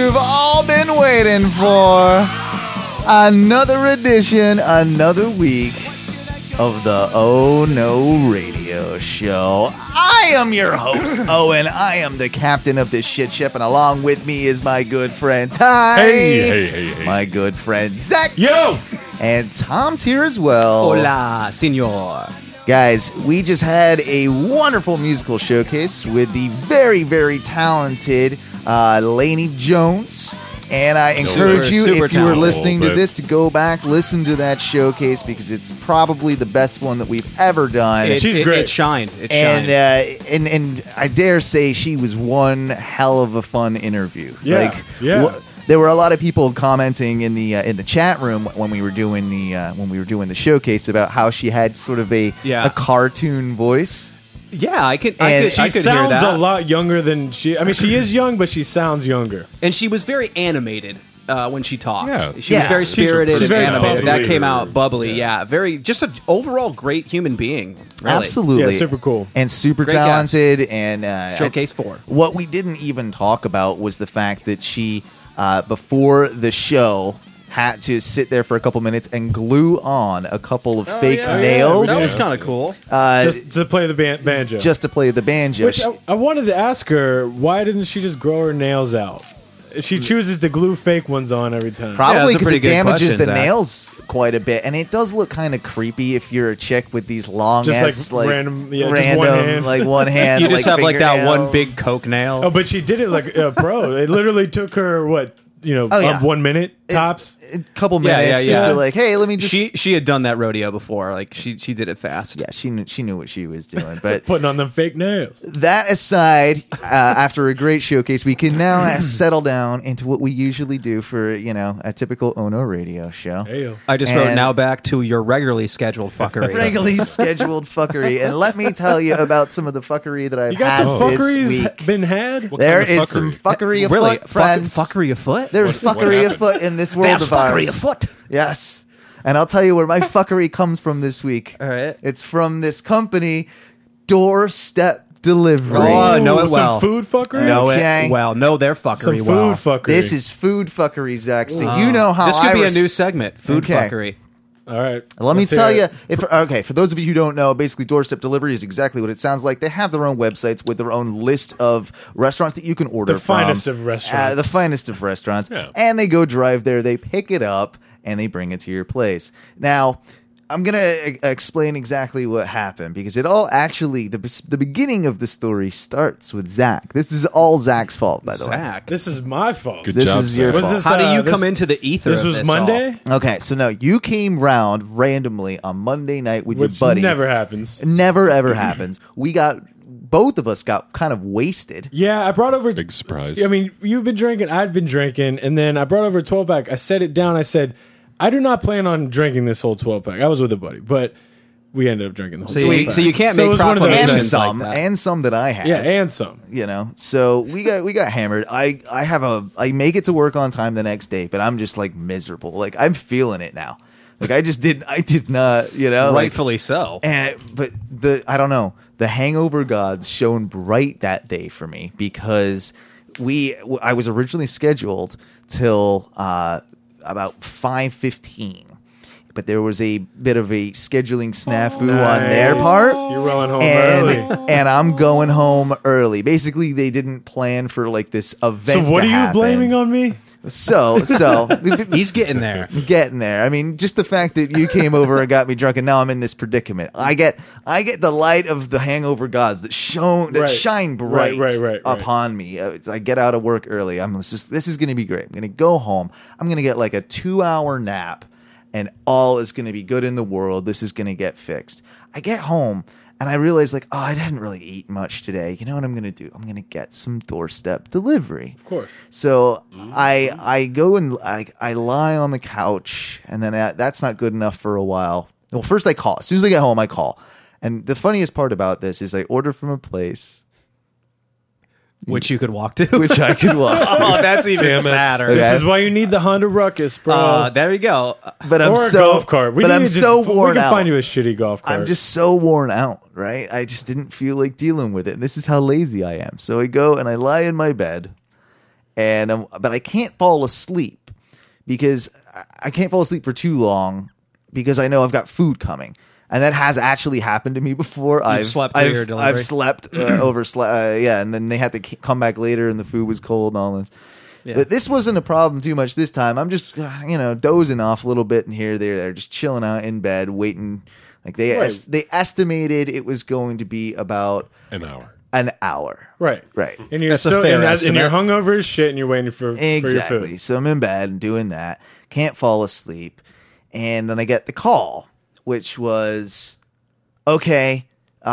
you've all been waiting for. Another edition, another week of the Oh No Radio Show. I am your host, Owen. I am the captain of this shit ship, and along with me is my good friend Ty. Hey. My good friend Zach. Yo! And Tom's here as well. Hola, senor. Guys, we just had a wonderful musical showcase with the very, very talented Lainey Jones. And I encourage you, if you were listening to this, to go back, listen to that showcase, because it's probably the best one that we've ever done. She's great. It shined. And I dare say she was one hell of a fun interview. Yeah. There were a lot of people commenting in the chat room when we were doing the showcase about how she had sort of a cartoon voice. Yeah, I could She hear sounds that. a lot younger than she... I mean, she is young, but she sounds younger. And she was very animated when she talked. Yeah. She was very spirited she's and very animated. bubbly. That came out bubbly. Yeah, very just an overall great human being. Really. Absolutely. Yeah, super cool. And super Great talented. And Showcase 4. What we didn't even talk about was the fact that she, before the show, had to sit there for a couple minutes and glue on a couple of fake nails That was kind of cool. Just to play the banjo. just to play the banjo. Which I wanted to ask her, why doesn't she just grow her nails out? She chooses to glue fake ones on every time. Probably that's a because pretty it good damages question, the Zach. nails quite a bit, and it does look kind of creepy if you're a chick with these long Just ass like random, just one hand. like one hand. You just have like that fingernail. one big coke nail. Oh, but she did it like a pro. It literally took her, 1 minute tops? A couple Yeah, minutes yeah, just yeah. to like, hey, let me just. She had done that rodeo before. Like she did it fast. Yeah, she knew what she was doing. But Putting on them fake nails. that aside, after a great showcase, we can now settle down into what we usually do for a typical Ono radio show. Heyo. I just wrote And- now back to your regularly scheduled fuckery. Regularly scheduled fuckery, and let me tell you about some of the fuckery that I've You got had some this fuckeries week. been had? There kind of is some fuckery? fuckery afoot, Really, friends. fuckery afoot. There's What fuckery happened? afoot in this world of ours. Yes. And I'll tell you where my fuckery comes from this week. All right. It's from this company, Doorstep Delivery. Oh, know it Some well. food fuckery? Know Okay. it well. Know their Some fuckery food well. fuckery. This is food fuckery, Zach. So you know how This could I be res- a new segment. Food Okay. fuckery. All right. Let me Let's tell hear you, it. for those of you who don't know, basically Doorstep Delivery is exactly what it sounds like. They have their own websites with their own list of restaurants that you can order The from. finest of restaurants. The finest of restaurants. Yeah. And they go drive there, they pick it up, and they bring it to your place. Now, I'm going to explain exactly what happened, because it all actually, the beginning of the story starts with Zach. This is all Zach's fault, by the way. Zach. This is my fault. Good This job, is your Zach. fault. this, How do you this- come into the ether? This of was this Monday? Okay, so no, you came round randomly on Monday night with Which your buddy. never happens. Never ever happens. Both of us got kind of wasted. Yeah, I brought over... Big surprise. I mean, you've been drinking, I'd been drinking, and then I brought over a 12-pack. I set it down. I said, I do not plan on drinking this whole 12-pack. I was with a buddy, but we ended up drinking the whole So 12-pack. you can't So it make was one of those And proclamations things. some, like that. and some that I had. Yeah, and some. So we got hammered. I make it to work on time the next day, but I'm just like miserable. Like I'm feeling it now. Like I did not, like, Rightfully so. but I don't know. The hangover gods shone bright that day for me, because I was originally scheduled till about 5:15. But there was a bit of a scheduling snafu on their part. You're rolling home early. And I'm going home early. Basically, they didn't plan for like this event. So what to are you happen. blaming on me? So He's getting there. getting there. I mean, just the fact that you came over and got me drunk, and now I'm in this predicament. I get the light of the hangover gods that Right. shine bright Right. upon me. I get out of work early. This is going to be great. I'm going to go home. I'm going to get like a 2-hour nap, and all is going to be good in the world. This is going to get fixed. I get home. And I realized, like, I didn't really eat much today. You know what I'm going to do? I'm going to get some Doorstep Delivery. Of course. So I go and I lie on the couch, and then that's not good enough for a while. Well, first I call. As soon as I get home, I call. And the funniest part about this is I order from a place Which you could walk to. which I could walk to. Oh, that's even sadder. Okay. This is why you need the Honda Ruckus, bro. There you go. But I'm or a so golf cart. but I'm so We worn can out. find you a shitty golf cart. I'm just so worn out, right? I just didn't feel like dealing with it. And this is how lazy I am. So I go and I lie in my bed, and but I can't fall asleep because I can't fall asleep for too long because I know I've got food coming. And that has actually happened to me before. I've slept through your delivery? I've slept, overslept, yeah, and then they had to come back later, and the food was cold and all this. Yeah. But this wasn't a problem too much this time. I'm just, dozing off a little bit and here, there, just chilling out in bed, waiting. Like they estimated it was going to be about An hour. an hour. Right. Right. And you're That's a still fair and you're estimate. hungover as shit, and you're waiting for your Exactly. food. So I'm in bed and doing that. Can't fall asleep. And then I get the call, which was, okay,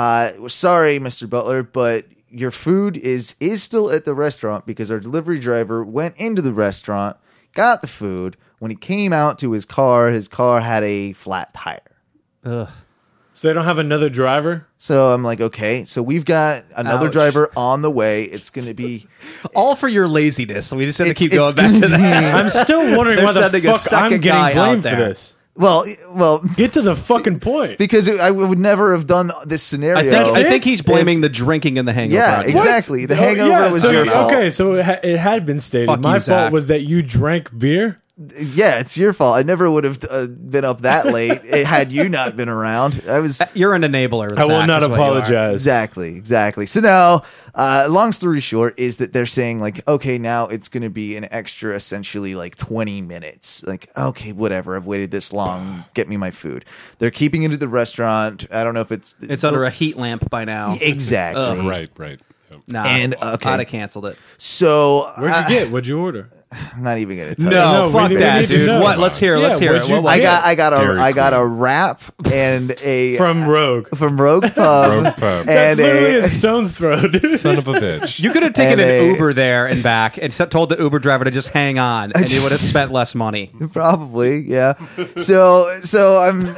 sorry, Mr. Butler, but your food is still at the restaurant because our delivery driver went into the restaurant, got the food. When he came out to his car had a flat tire. Ugh. So they don't have another driver? So I'm like, okay, so we've got another Ouch. driver on the way. It's going to be... All for your laziness. So we just have to It's- keep it's going back to gonna that. I'm still wondering They're why the sending a fuck I'm second guy getting out blamed for there. this. Well, Get to the fucking point. because I would never have done this scenario. That's I it? think he's blaming the drinking and the hangover. Yeah, on you. exactly. The hangover was so, your fault. Okay, so it had been stated. Fuck My you, fault Zach. was that you drank beer. Yeah, it's your fault. I never would have been up that late had you not been around. I was You're an enabler. I will Zach, not is what you are. apologize. exactly. So now, long story short is that they're saying like, okay, now it's going to be an extra, essentially like 20 minutes. Like, okay, whatever. I've waited this long. Get me my food. They're keeping it at the restaurant. I don't know if it's Under a heat lamp by now. exactly. Ugh. Right. Yep. Nah, And, okay. I'd have canceled it. So Where'd you get? What'd you order? I'm not even going to tell No, you. fuck we that, need to dude. know. What? Let's hear. Let's Yeah, hear. what'd you What was get? it? I Dairy got a Queen. wrap and a From Rogue. from Rogue Pub. Rogue Pub. That's and literally a a stone's throw, dude. Son of a bitch. You could have taken And an a- Uber there and back and told the Uber driver to just hang on, and you would have spent less money. Probably, yeah. So I'm.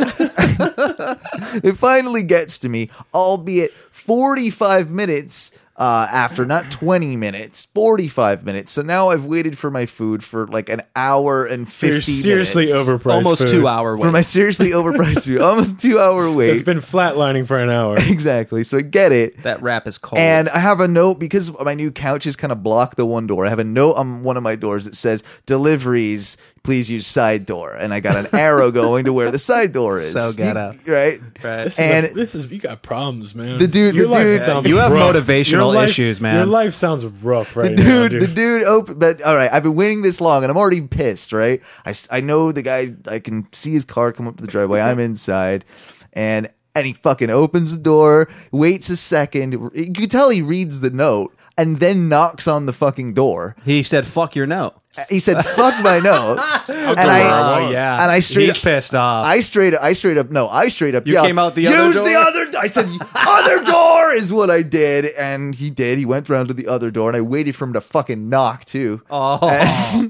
It finally gets to me, albeit 45 minutes after, not 20 minutes, 45 minutes. So now I've waited for my food for like an hour and 50 You're seriously minutes. overpriced. Almost food. 2 hour wait. For my seriously overpriced food, almost 2 hour wait. It's been flatlining for an hour. Exactly. So I get it. That wrap is cold. And I have a note because my new couches kind of block the one door. I have a note on one of my doors that says deliveries, please use side door. And I got an arrow going to where the side door is. So ghetto. Right? Right. And This is you got problems, man. The dude- Your the life dude- sounds You have rough. motivational Your life- issues, man. Your life sounds rough right the now, dude, the dude opened, but all right, I've been waiting this long and I'm already pissed, right? I know the guy, I can see his car come up to the driveway. I'm inside and he fucking opens the door, waits a second. You can tell he reads the note and then knocks on the fucking door. he said, "Fuck your note." He said, "Fuck my note," and Oh yeah, and I straight He's up, pissed off. I straight up You yelled, came out the other use door? the other. I said, "Other door" is what I did, and he did. He went around to the other door, and I waited for him to fucking knock too. Oh.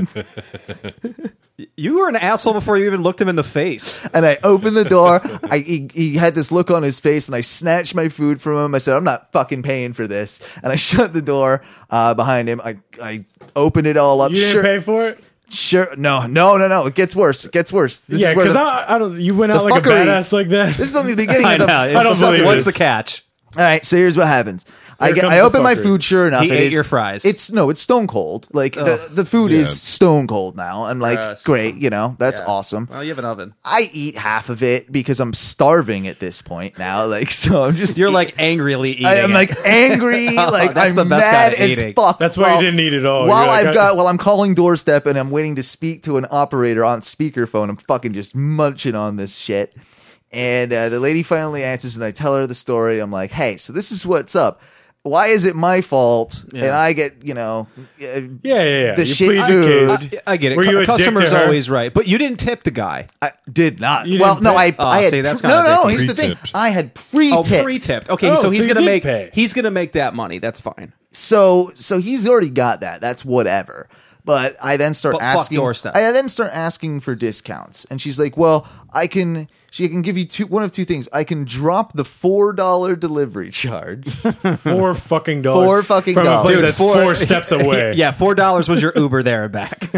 You were an asshole before you even looked him in the face. And I opened the door. He had this look on his face, and I snatched my food from him. I said, "I'm not fucking paying for this." And I shut the door behind him. I opened it all up. You didn't pay for it? Sure. No. It gets worse. It gets worse. This Yeah, is where because the- I don't. You went out the like a fuckery- badass like that. This is only the beginning I of the. know. I don't believe What's this. the catch? All right, so here's what happens. Here comes I the open my fuckery. food. Sure enough, He it ate is your fries. It's stone cold. Like the food Yeah. is stone cold now. I'm like, Gross. great, that's Yeah. awesome. Well, you have an oven. I eat half of it because I'm starving at this point now. Like, so I'm just You're like angrily eating. I am it. like angry, like That's I'm the best mad kind of as eating. fuck. That's why you didn't eat it all. While You're like, while I'm calling doorstep and I'm waiting to speak to an operator on speakerphone, I'm fucking just munching on this shit. And the lady finally answers, and I tell her the story. I'm like, "Hey, so this is what's up. Why is it my fault?" Yeah. And I get, yeah. the You shit plead food. your case. I get it. Were you a dick to Customer's her? always right, but you didn't tip the guy. I did not. You Well, didn't no, pay? I had see, that's no. kinda dick. Here's the thing. Pre-tipped. I had Oh, pre-tipped. pre-tipped. Okay, Oh, so so he's you gonna did make pay. he's gonna make that money. That's fine. So he's already got that. That's whatever. But I then start But fuck asking. doorstep. I then start asking for discounts, and she's like, "Well, She can give you one of two things. I can drop the $4 delivery charge." $4 fucking $4 fucking from a dollars. place Dude, that's 4 steps away. Yeah, $4 was your Uber there and back.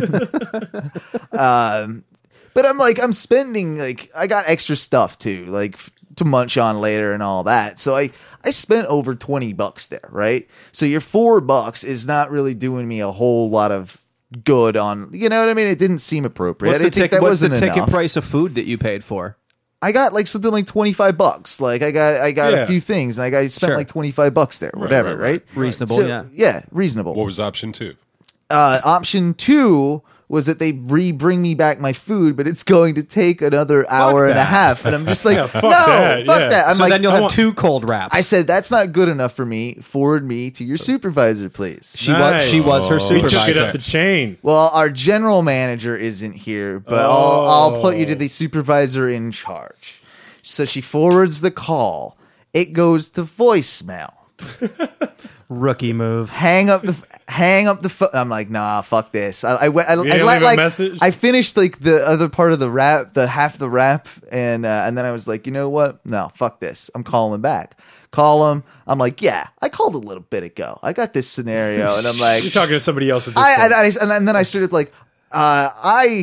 But I'm spending I got extra stuff too, to munch on later and all that. So I I spent over $20 there, right? So your $4 is not really doing me a whole lot of good on, you know what I mean? It didn't seem appropriate. What's I the, didn't think that what's the wasn't ticket enough. price of food that you paid for? I got like something like $25. Like I got Yeah. a few things, and I spent Sure. like $25 there, whatever, right. right? Reasonable, So, yeah. reasonable. What was option 2? Option 2 was that they bring me back my food, but it's going to take another hour and a that. half, and I'm just like, fuck no, that, fuck yeah. that. I'm So like, then you'll I have want- 2 cold wraps. I said that's not good enough for me. Forward me to your supervisor, please. she was her He took supervisor. it up the chain. Well, our general manager isn't here, but Oh. I'll put you to the supervisor in charge. So she forwards the call. It goes to voicemail. Rookie move. Hang up the phone. I'm like, nah, fuck this. I didn't leave a like message? I finished like the other part of the rap, the half the rap, and then I was like, you know what? No, fuck this. I'm calling back. Call him. I'm like, yeah, I called a little bit ago. I got this scenario, and I'm like, You're talking to somebody else at this point. and then I started like, I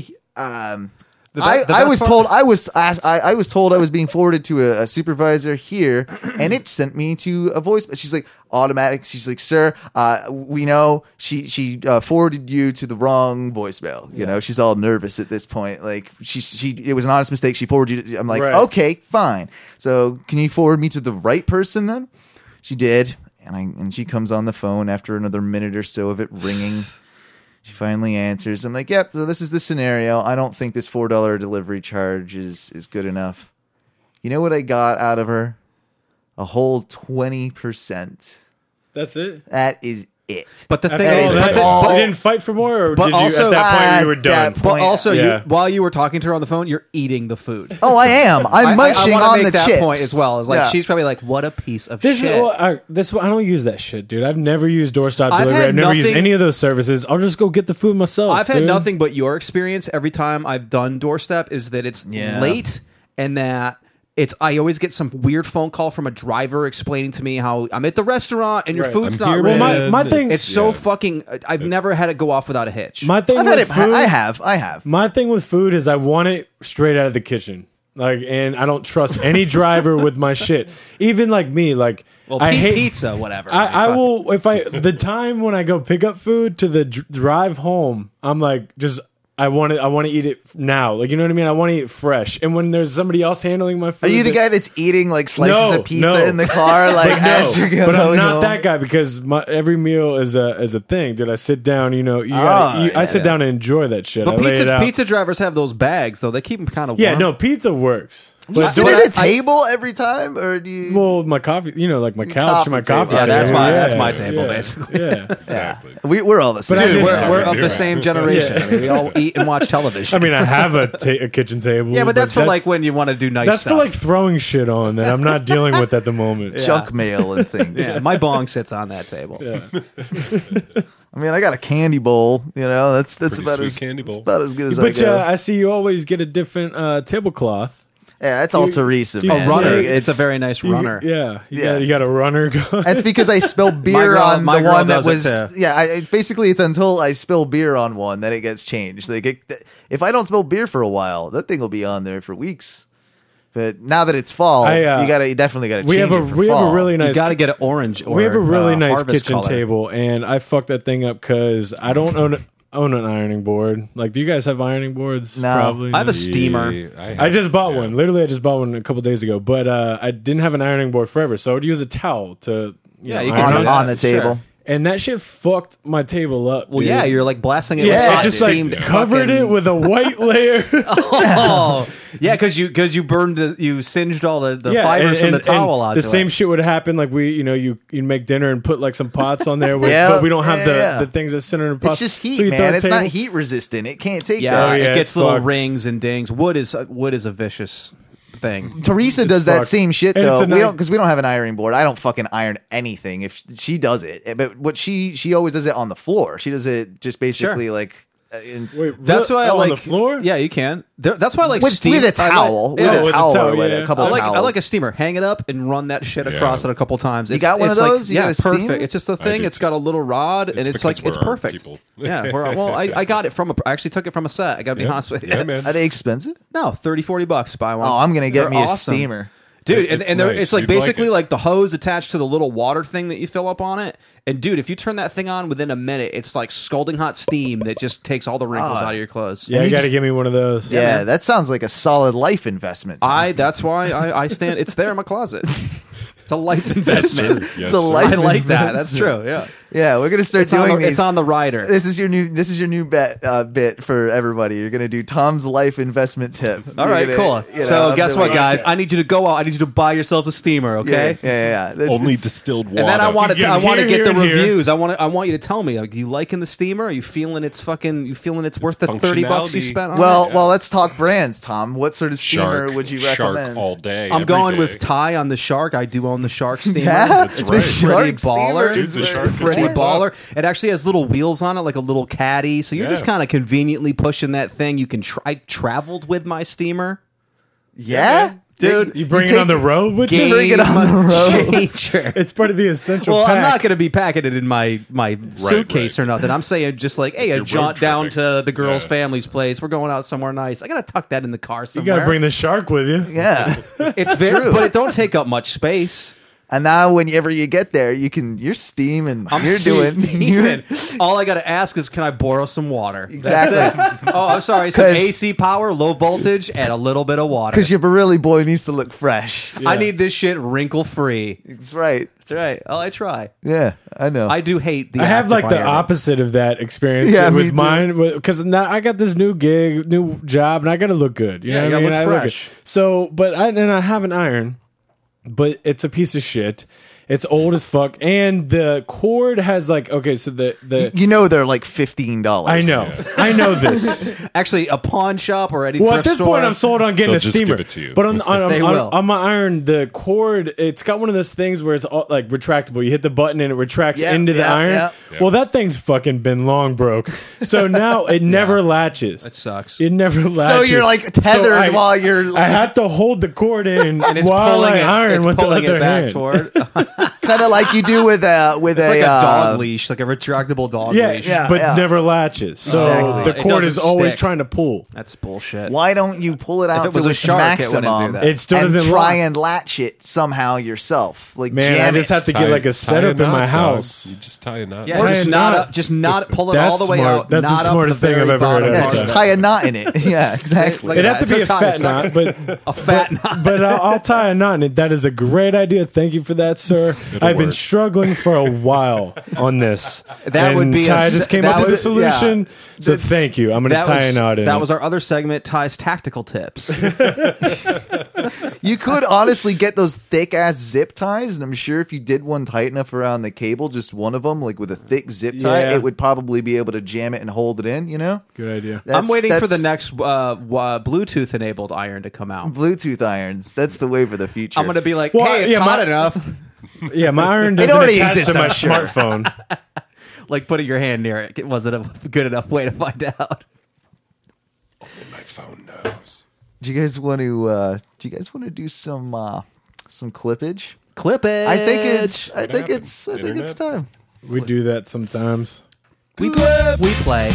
best was part- told I was told I was being forwarded to a supervisor here, and it sent me to a voice. She's like automatic. She's like, sir, we know she forwarded you to the wrong voicemail. You know, she's all nervous at this point. Like she it was an honest mistake. She forwarded you. I'm like, Right. okay, fine. So can you forward me to the right person then? She did, and she comes on the phone after another minute or so of it ringing. She finally answers. I'm like, yep, so this is the scenario. I don't think this $4 delivery charge is good enough. You know what I got out of her? A whole 20%. That's it. That is it. But the thing That is, is that, all- you didn't fight for more, or But did you also- at that point you were At done? that but point- also, Yeah. while you were talking to her on the phone, you're eating the food. Oh, I am. I'm munching I wanna on make the that chips. point as well. Is like Yeah. she's probably like, "What a piece of This shit." is I don't use that shit, dude. I've never used doorstop I've delivery. had I've never used nothing- any of those services. I'll just go get the food myself. I've had dude. nothing but your experience every time I've done doorstep is that it's Yeah. late and that I always get some weird phone call from a driver explaining to me how I'm at the restaurant and your Right. food's I'm not here, ready. man. my thing- It's so Yeah. fucking. I've never had it go off without a hitch. My thing I've with had it. food, I have. My thing with food is I want it straight out of the kitchen. Like, and I don't trust any driver with my shit. Even like me, like well, I hate pizza, whatever. I will the time when I go pick up food to the drive home, I'm like just I want to eat it now. Like, you know what I mean? I want to eat it fresh. And when there's somebody else handling my food, Are you the guy that's eating like slices No, of pizza no. in the car, like as you're going but I'm not home? that guy because every meal is a thing. Dude, I sit down. You know, yeah. I sit down and enjoy that shit. but I lay it out. pizza drivers have those bags though. They keep them kind of Yeah, warm. no, pizza works. You But sit do at I- a table every time, or do you? well, my coffee, you know, like my couch, my coffee coffee table. table. Yeah, that's my table, basically. Yeah. Exactly. We're all the same. But I Dude, just- we're Yeah. of the same generation. I mean, we all eat and watch television. I mean, I have a kitchen table. yeah, but that's for like when you want to do nice that's stuff. for like throwing shit on that I'm not dealing with at the moment. junk mail and things. Yeah, my bong sits on that table. I mean, I got a candy bowl. You know, that's Pretty about sweet as candy bowl. It's about as good as I But go. I see you always get a different tablecloth. Yeah, it's all you- Teresa, you- man. A runner. Yeah, It's a very nice runner. Yeah, Yeah. you got a runner going. That's because I spilled beer girl- on my the girl one that does it was. too. Yeah, basically it's until I spill beer on one that it gets changed. Like if I don't spill beer for a while, that thing will be on there for weeks. But now that it's fall, you definitely got to. we have a really You nice. got to get an orange. Or, we have a really nice harvest kitchen color. table, and I fucked that thing up because I don't own an ironing board. Like, do you guys have ironing boards? No. Probably. I have a No. steamer. Yeah, I just bought one. Literally, I just bought one a couple days ago. But I didn't have an ironing board forever, so I would use a towel to Yeah, know, you iron can do it. that. on the table. Sure. And that shit fucked my table up. Well, dude. yeah, you're like blasting it. Yeah, with it hot just like steamed covered fucking- it with a white layer. Oh, yeah, because you burned you singed all the fibers from the towel and onto the same it. shit would happen. Like you make dinner and put like some pots on there, with, Yeah, but we don't have yeah. the things that sit in the pots. It's just heat, So you throw man. a It's not table- heat resistant. It can't take Yeah, that. Oh, yeah, it gets it's little fucked. rings and dings. Wood is a vicious thing. Teresa does that fucked. same shit And though. it's a nice- Because we don't have an ironing board. I don't fucking iron anything. If she does it, but what she always does it on the floor. She does it just basically Sure. like. Wait, That's why I on like the floor. Yeah, you can. That's why I like with steam. a towel, I like, with yeah, a towel, towel, or with yeah. a couple I like towels. a steamer. Hang it up and run that shit across it a couple times. You got one of those? You yeah, got a steamer? perfect. It's just a thing. do It's too. got a little rod, and it's because like it's we're art perfect. people. Yeah. I got it from I actually took it from a set. I got to be honest with you. Yeah, man. Are they expensive? No, $30-$40 buy one. Oh, I'm gonna get They're me a awesome. steamer. Dude, and nice. it's like You'd like basically it. like the hose attached to the little water thing that you fill up on it. And dude, if you turn that thing on within a minute, it's like scalding hot steam that just takes all the wrinkles out of your clothes. Yeah, you you got to just- give me one of those. Yeah, that sounds like a solid life investment. That's why I stand. It's there in my closet. It's a life investment. Yes, It's a sir. life I like that. That's investment. true. Yeah, Yeah, we're gonna start it's on, doing the, these. it's on the rider. This is your new bit for everybody. You're gonna do Tom's life investment tip. All right, cool. So guess what, guys? I need you to go out. I need you to buy yourselves a steamer, okay? Yeah. That's- Only it's- distilled water. And then I want You to get I want to here, get the here, and here. reviews. I want you to tell me, like, you liking the steamer? Are you feeling it's worth the $30 you functionality. spent on it? well, let's talk brands, Tom. What sort of steamer would you recommend? Shark all day. I'm every going day. with Ty on the Shark. I do own the Shark steamer. Yeah, That's the right. Shark Pretty baller. steamer is Dude, the where Shark it's is Pretty at. what's baller. up. It actually has little wheels on it, like a little caddy. So you're just Yeah. kind of conveniently pushing that thing. You can. I traveled with my steamer. Yeah, Dude, You bring it take- on the road with you? bring it on the road. Changer. It's part of the essential Well, pack. I'm not going to be packing it in my suitcase right. or nothing. I'm saying just like, hey, If a you're road jaunt down tripping. to the girl's Yeah. family's place. We're going out somewhere nice. I got to tuck that in the car You somewhere. got to bring the shark with you. Yeah, it's very, but it don't take up much space. and now whenever you get there, you're steaming. I'm You're doing. steaming. All I got to ask is, can I borrow some water? Exactly. That's it. Oh, I'm sorry. Some 'Cause- AC power, low voltage, and a little bit of water. Because your Barilli boy needs to look fresh. Yeah. I need this shit wrinkle free. That's right. That's right. Oh, I try. Yeah, I know. I do hate the. I have act like of the ironing. opposite of that experience Yeah, me with too. mine because now I got this new gig, new job, and I got to look good. You Yeah, know you what I gotta mean? look I fresh. good. So, but I have an iron, but it's a piece of shit. It's old as fuck, and the cord has like so the you know they're like $15. I know this. Actually, a pawn shop or any Well, thrift at this store. point, I'm sold on getting They'll a just steamer. give it to you. But They will. on my iron, the cord, it's got one of those things where it's all, like retractable. You hit the button and it retracts Yeah, into the yeah, iron. yeah. Well, that thing's fucking been long broke. So now it never latches. That sucks. It never So latches. you're like tethered while you're I have to hold the cord in and it's while pulling I it. iron It's with the pulling other it back hand. toward. kind of like you do with a It's like a dog leash, like a retractable dog Yeah, leash. Yeah. but never latches. So Exactly. the It cord is doesn't always stick. trying to pull. That's bullshit. Why don't you pull it out it was to a its shark, it wouldn't do maximum that. It still and doesn't try lock. and latch it somehow yourself? Like Man, jam I just it. have to get like a setup in my house. You just tie a knot. Yeah, Tie just a not knot. up, just not pull it all That's the way smart. out. That's the not up smartest the thing I've very ever heard bottom of. Yeah, part just of it. tie a knot in it. Yeah, exactly. Like It'd that. have to be a It's a fat tie. knot, but A fat knot. but I'll tie a knot in it. That is a great idea. Thank you for that, sir. I've been work. struggling for a while on this. That and would be a Ty s- just came that up with a would- solution. yeah. So That's- thank you. I'm going to tie a knot in. That it. was our other segment, Ty's tactical tips. You could honestly get those thick ass zip ties, and I'm sure if you did one tight enough around the cable, just one of them, like with a thick zip tie, Yeah. it would probably be able to jam it and hold it in. You know, good idea. I'm waiting for the that's next Bluetooth enabled iron to come out. Bluetooth irons. That's the way for the future. I'm going to be like, Well, hey, it's yeah, hot my- enough. Yeah, my iron It doesn't already attach exists, to my I'm sure. smartphone. Like putting your hand near it wasn't a good enough way to find out. My phone knows. Do you guys want to? Do you guys want to do some clippage? Clip it. I think it's Internet? time. We do that sometimes. we play.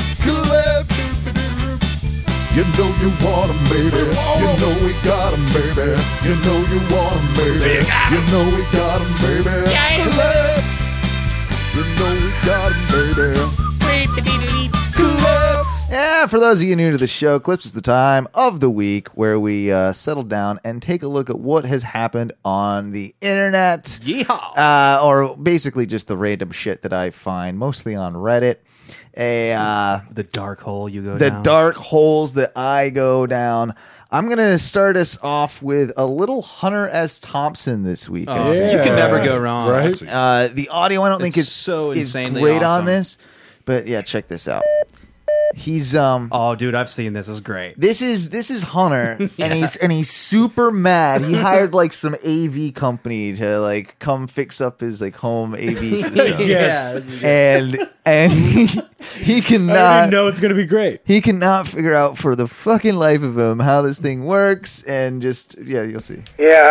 You know you want 'em, baby. You know we got 'em, baby. You know you want 'em, baby. You know we got 'em, baby. Clips. You know we got 'em, baby. Clips. Yeah, for those of you new to the show, Clips is the time of the week where we settle down and take a look at what has happened on the internet. Yeehaw. Or basically just the random shit that I find, mostly on Reddit. The dark hole you go The down. dark holes that I go down. I'm going to start us off with a little Hunter S. Thompson this week. I think. You can never go wrong. Right? The audio I don't think It's is so is insanely great on awesome. this, but yeah, check this out. He's Oh, dude, I've seen this. It's great. This is Hunter, and he's super mad. He hired like some AV company to like come fix up his like home AV system, Yes. and he I cannot already know it's going to be great. he cannot figure out for the fucking life of him how this thing works, and just you'll see. Yeah,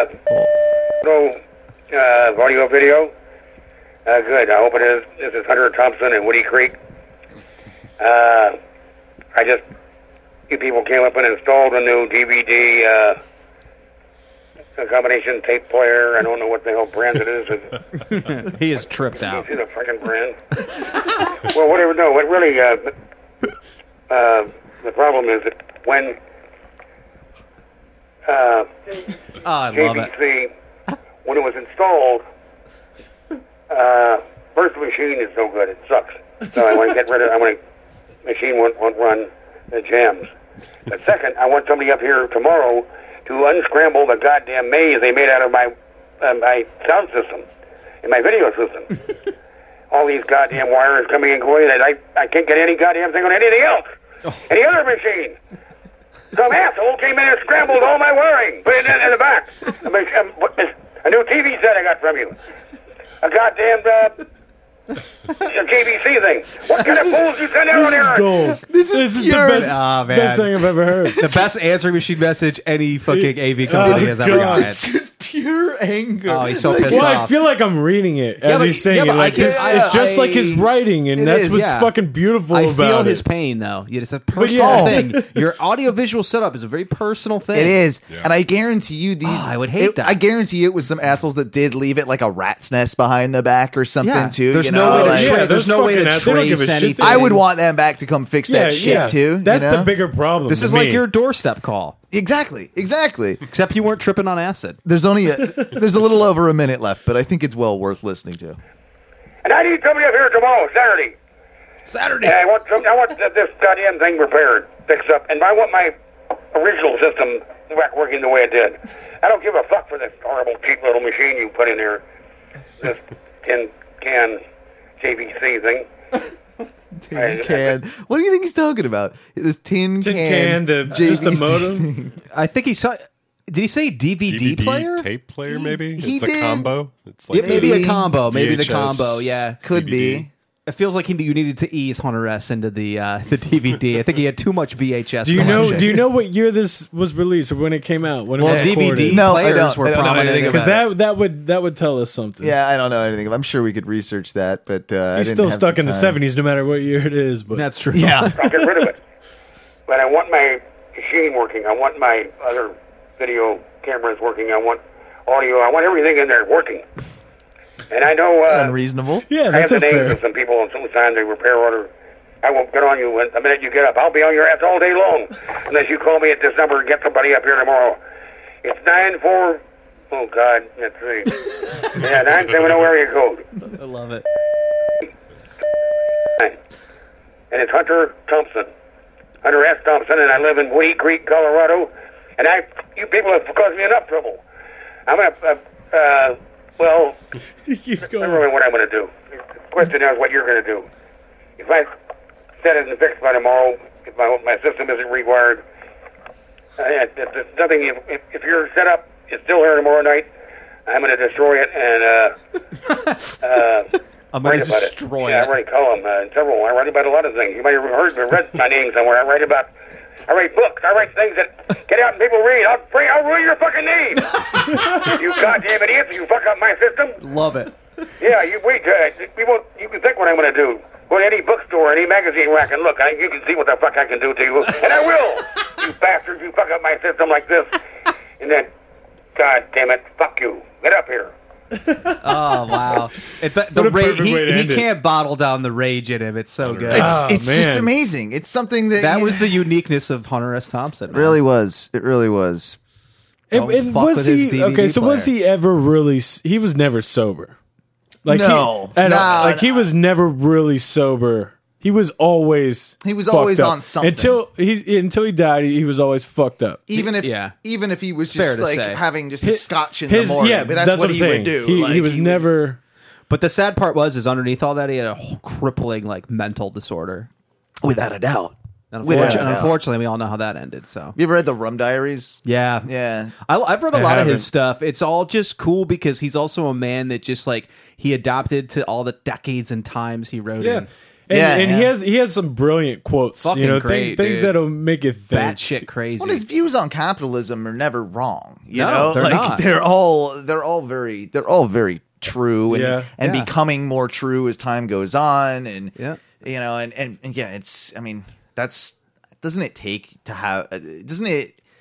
audio video. Good. I hope it is. This is Hunter Thompson in Woody Creek. You people came up and installed a new DVD a combination tape player. I don't know what the hell brand it is. He is tripped out. See the fucking brand? Well, whatever. No, what really the problem is that when I love it. JVC, when it was installed, first the machine is no good. It sucks. So I want to get rid of. I want to machine won't run the jams. But second, I want somebody up here tomorrow to unscramble the goddamn maze they made out of my sound system and my video system. All these goddamn wires coming and going, and I can't get any goddamn thing on anything else. Any other machine. Some asshole came in and scrambled all my wiring, put it in the back. A new TV set I got from you. A goddamn JVC thing. What kind of fools you send out on there? Gold. This is the pure. best, Oh, man. best thing I've ever heard. The best answering machine message any fucking AV company has ever God. gotten. It's just pure anger. Oh, he's so Like, pissed Well, off. I feel like I'm reading it as but- he's saying yeah, but it. Like I can- it's just like his writing, and It that's is, what's yeah. fucking beautiful I about feel it. his pain, though. It's a personal yeah. thing. Your audiovisual setup is a very personal thing. It is, Yeah. and I guarantee you these. I would hate that. I guarantee you it was some assholes that did leave it like a rat's nest behind the back or something Yeah. too. There's you no know? way to like, trace. Yeah, There's those no way to fucking they don't give trace a shit. anything. I would want them back to come fix that shit too. That's you know? the bigger problem. This to is like me. your doorstep call, Exactly. except you weren't tripping on acid. There's only there's a little over a minute left, but I think it's well worth listening to. And I need somebody up here tomorrow, Saturday. Saturday. And I want this goddamn thing repaired, fixed up, and I want my original system back working the way it did. I don't give a fuck for this horrible, cheap little machine you put in here. This tin can JVC thing. Tin can. What do you think he's talking about? This tin can. just the JVC. modem. I think he saw. Did he say DVD player? tape player, maybe? he It's a did. combo. It's Yeah, like maybe Maybe. a combo. Maybe the VHS. combo. Yeah. Could DVD. be. It feels like you needed to ease Hunter S into the DVD. I think he had too much VHS. Do you know? collection. Do you know what year this was released or when it came out? When it Well, was DVD recorded? No, I players don't. were I don't know prominent. anything Because about that would tell us something. Yeah, I don't know anything. I'm sure we could research that, but I He's didn't still have stuck in the time. 70s, no matter what year it is. But That's true. Yeah. I'll get rid of it. But I want my machine working. I want my other video cameras working. I want audio. I want everything in there working. And I know Unreasonable. yeah, I have that's the a names fair. of some people, and sometimes they repair order. I won't get on you the minute you get up. I'll be on your ass all day long unless you call me at this number and get somebody up here tomorrow. It's 94. Oh God, let's see. Yeah, 970 area code. I love it. And it's Hunter Thompson. Hunter S. Thompson, and I live in Woody Creek, Colorado. And you people have caused me enough trouble. I'm gonna, well, He keeps I going. don't know what I'm gonna do. The question is what you're gonna do. If I set it and fixed by tomorrow, if my system isn't rewired, there's nothing. If your setup is still here tomorrow night, I'm gonna destroy it and I'm write going to about destroy it. Yeah, I it. write column several. I write about a lot of things. You might have read my name somewhere. I write books. I write things that get out and people read. I'll ruin your fucking name. You goddamn idiots! You fuck up my system. Love it. Yeah, you wait. You can think what I'm going to do. Go to any bookstore, any magazine rack, and look. You can see what the fuck I can do to you, and I will. You bastards! You fuck up my system like this, and then, God damn it, fuck you. Get up here. Oh wow! The What a rage, perfect way to he end it. can't bottle down the rage in him. It's so good. It's just man. amazing. It's something that That was the uniqueness of Hunter S. Thompson. man. really was. It really was. Don't And fuck was with his he DVD okay? So was player. he ever really? He was never sober. Like No. he, at all. No, like he was never really sober. He was always He was fucked always up. on something. until he died. He was always fucked up. Even if he was Fair just to like say. having just a scotch in the morning, yeah, but that's what I'm he saying. would do. He Like, was would- never. But the sad part is underneath all that, he had a whole crippling like mental disorder. without a doubt. And Without a unfortunately, doubt. unfortunately, we all know how that ended. So You ever read the Rum Diaries? yeah, Yeah. I've read a I lot of haven't. his stuff. It's all just cool because he's also a man that just like he adapted to all the decades and times he wrote Yeah. in. And, Yeah, and yeah. he has some brilliant quotes. Fucking great, things dude. that'll make you think. Batshit crazy. Well, his views on capitalism are never wrong. You No, know, they're like not. they're all very true and Yeah. and Yeah. becoming more true as time goes on. And Yeah. you know, and yeah, it's. I mean, that's doesn't it take to have? Doesn't it?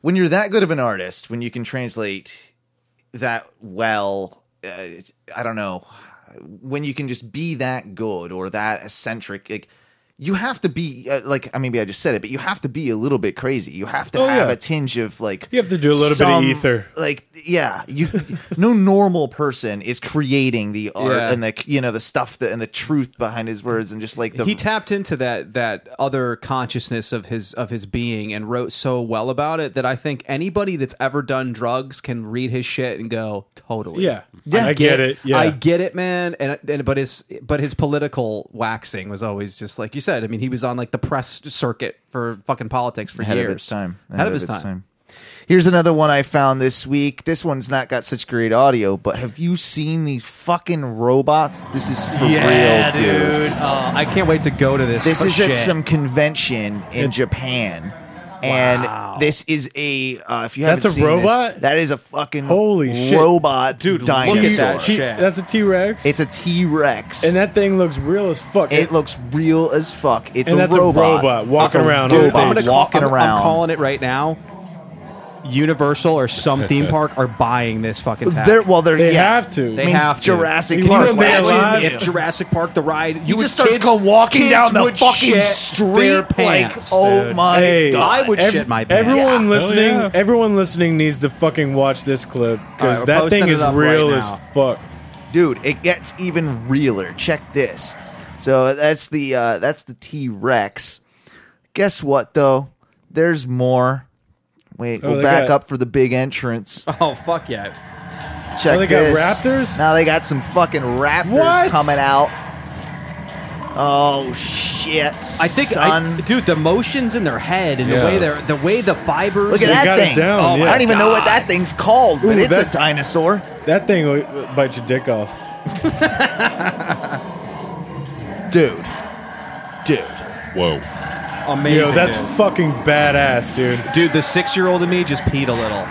when you're that good of an artist, when you can translate that well, I don't know, when you can just be that good or that eccentric, like, you have to be maybe I just said it, but you have to be a little bit crazy. You have to have a tinge of like. You have to do a little bit of ether. Like, yeah, no normal person is creating the art and the stuff and the truth behind his words and just like he tapped into that other consciousness of his being and wrote so well about it that I think anybody that's ever done drugs can read his shit and go totally. Yeah. I get it. Yeah. I get it, man. But his political waxing was always just like you said. I mean, he was on like the press circuit for fucking politics for ahead years. Of its time. Ahead of his time. Here's another one I found this week. This one's not got such great audio, but have you seen these fucking robots? This is for real, dude. I can't wait to go to this. This is shit. at some convention in Japan. And this is a if you haven't That's a seen robot? this, that is a fucking Holy shit. robot Dude, dinosaur. look at that shit. That's a T-Rex. It's a T-Rex. and that thing looks real as fuck. It looks real as fuck. It's and a that's robot. a robot walking It's a around on robot stage. walking around. I'm calling it right now. Universal or some theme park are buying this fucking tag. They yeah. have to. They have to. Jurassic You Park. know they Imagine alive? if Jurassic Park the ride, He just starts going walking down the would fucking shit street their like, pants, oh dude. my Hey, god! I would shit my pants. Everyone Yeah. listening, Hell yeah. everyone listening needs to fucking watch this clip because All right, we're that posting thing it is up real right as now. fuck. Dude, it gets even realer. Check this. So that's the T-Rex. Guess what though? There's more. Wait, Oh, we'll they back got- up for the big entrance. Oh fuck yeah! Check Oh, they got this. raptors? Now they got some fucking raptors What? coming out. Oh shit! I think, son. dude, the motions in their head and Yeah. the way the fibers. Look at They that got it thing. down, Oh, yeah. I don't even know what that thing's called, but Ooh, it's a that's- dinosaur. That thing will bite your dick off. Dude. Whoa. Amazing. Yo, that's dude. fucking badass, dude. Dude, the 6-year-old in me just peed a little.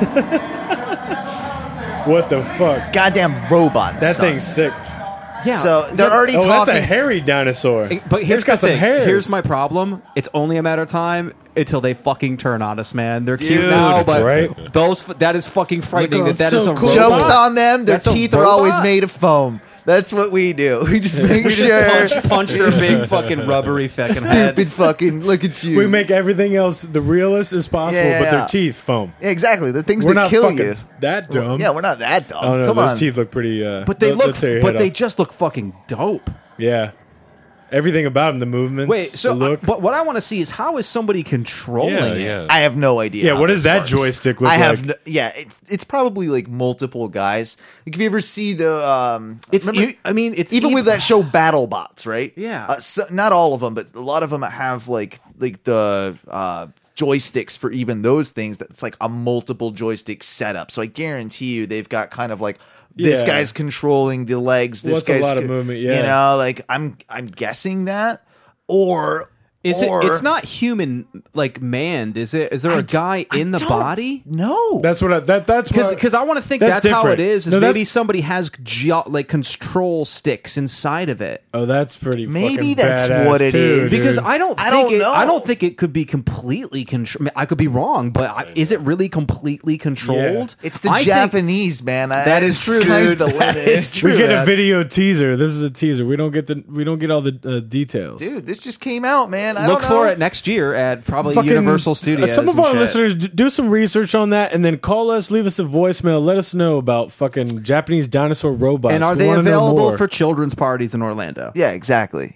What the fuck? Goddamn robots. That son. thing's sick. Yeah. So they're already Oh, talking. that's a hairy dinosaur. But here's It's got the some thing. hairs. Here's my problem. It's only a matter of time until they fucking turn on us, man. They're cute Dude. now, but Right? that is fucking frightening. Look, That I'm is so a cool. robot. Jokes on them. Their That's a teeth are always robot? made of foam. That's what we do. We just make We sure. just punch their big fucking rubbery fucking heads. Stupid fucking. Look at you. We make everything else the realest as possible, Yeah, but yeah. their teeth foam. Yeah, exactly. The things We're that not kill fucking you. that dumb. Yeah, we're not that dumb. Oh no, Come those on. teeth look pretty. But they they'll look. tear your But head they off. just look fucking dope. Yeah, everything about them, the movements. Wait, so the look. but what I want to see is how is somebody controlling Yeah, it? Yeah. I have no idea. Yeah, how what this does that works. joystick look I have like? no, yeah, it's probably like multiple guys. Like if you ever see the It's. remember- I mean, it's even with that show BattleBots, right? Yeah. So, not all of them, but a lot of them have like the joysticks for even those things. That's like a multiple joystick setup. So I guarantee you, they've got kind of like this Yeah. guy's controlling the legs. This Well, it's a guy's lot of movement, yeah. You know, like I'm guessing that or. Is or, it? It's not human like manned, is it? Is there a guy in the don't body? No, that's what. That's what. Because I want to think That's that's how it different. is. Is No, maybe that's- somebody has like control sticks inside of it. Oh, that's pretty. Maybe fucking that's badass what it too, is. dude. Because I don't know. think it could be completely controlled. I could be wrong, but is it really completely controlled? it's the I think- Japanese, man. That is true, Sky's dude. the That limit. is true. we get a man. video teaser. This is a teaser. We don't get all the details. Dude, this just came out, man. I Look don't know. for it next year at probably Fucking- Universal Studios. Some of and our shit. listeners do some research on that, and then call us, leave us a voicemail, let us know about fucking Japanese dinosaur robots. And are We they wanna know available more. for children's parties in Orlando? Yeah, exactly.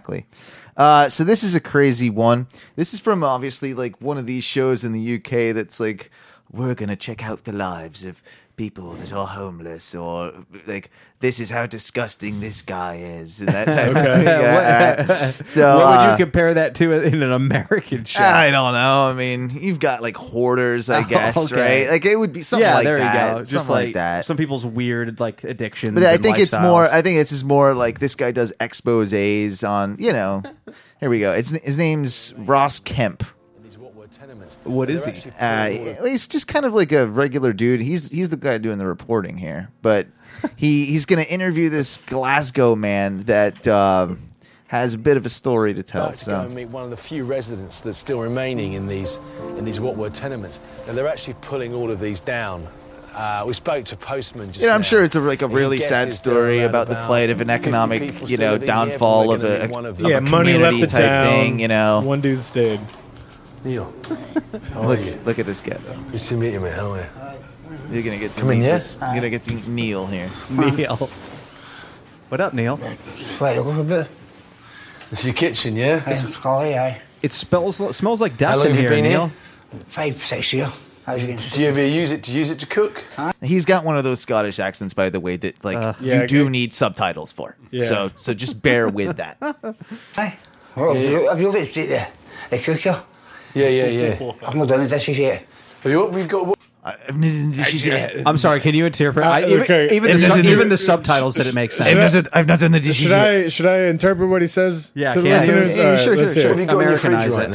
So this is a crazy one. This is from obviously like one of these shows in the UK that's like, we're going to check out the lives of people that are homeless, or like, this is how disgusting this guy is, and that type of thing. Yeah. So What would you compare that to in an American show? I don't know. I mean, you've got like hoarders, I guess, okay. right? Like it would be something yeah, like there that. you go. Just Something like that. Some people's weird like addictions. But I and think it's lifestyles. more. I think this is more like this guy does exposés on. You know, here we go. His name's Ross Kemp. What is he? He's just kind of like a regular dude. He's the guy doing the reporting here, but he's going to interview this Glasgow man that has a bit of a story to I'd tell. like to go and So meet one of the few residents that's still remaining in these what were tenements. Now they're actually pulling all of these down. We spoke to Postman just I'm now, sure it's a and he really sad guesses there are story around about the plight of an 50 economic, people still living here, downfall but of we're a, gonna be one of them. Yeah, a money left the community type town. thing. One dude stayed. Neil, how are you? Look at this guy though. Good to meet you, mate. How are you? You're gonna get to Come in, meet yeah? this. You're gonna get to meet Neil here. Neil. What up, Neil? Right, look a bit. This is your kitchen, yeah? It's Scully, aye. It smells like death How long in have you here, been Neil. here? 5, 6 years. As you can Do see. you ever use it? Do you use it to cook? He's got one of those Scottish accents, by the way, that Yeah, you do I- need subtitles for. Yeah. So just bear with that. Aye. Well, have you looked at the cooker? Yeah. I've not done the dishes yet. Have you? What we've got? I'm sorry. Can you interpret? okay. Even the subtitles didn't make sense. I've not done the dishes Should I interpret what he says Yeah, to the can you? listeners? Yeah, All right, sure, let's sure, hear What have it. you got in your fridge Americanize right it.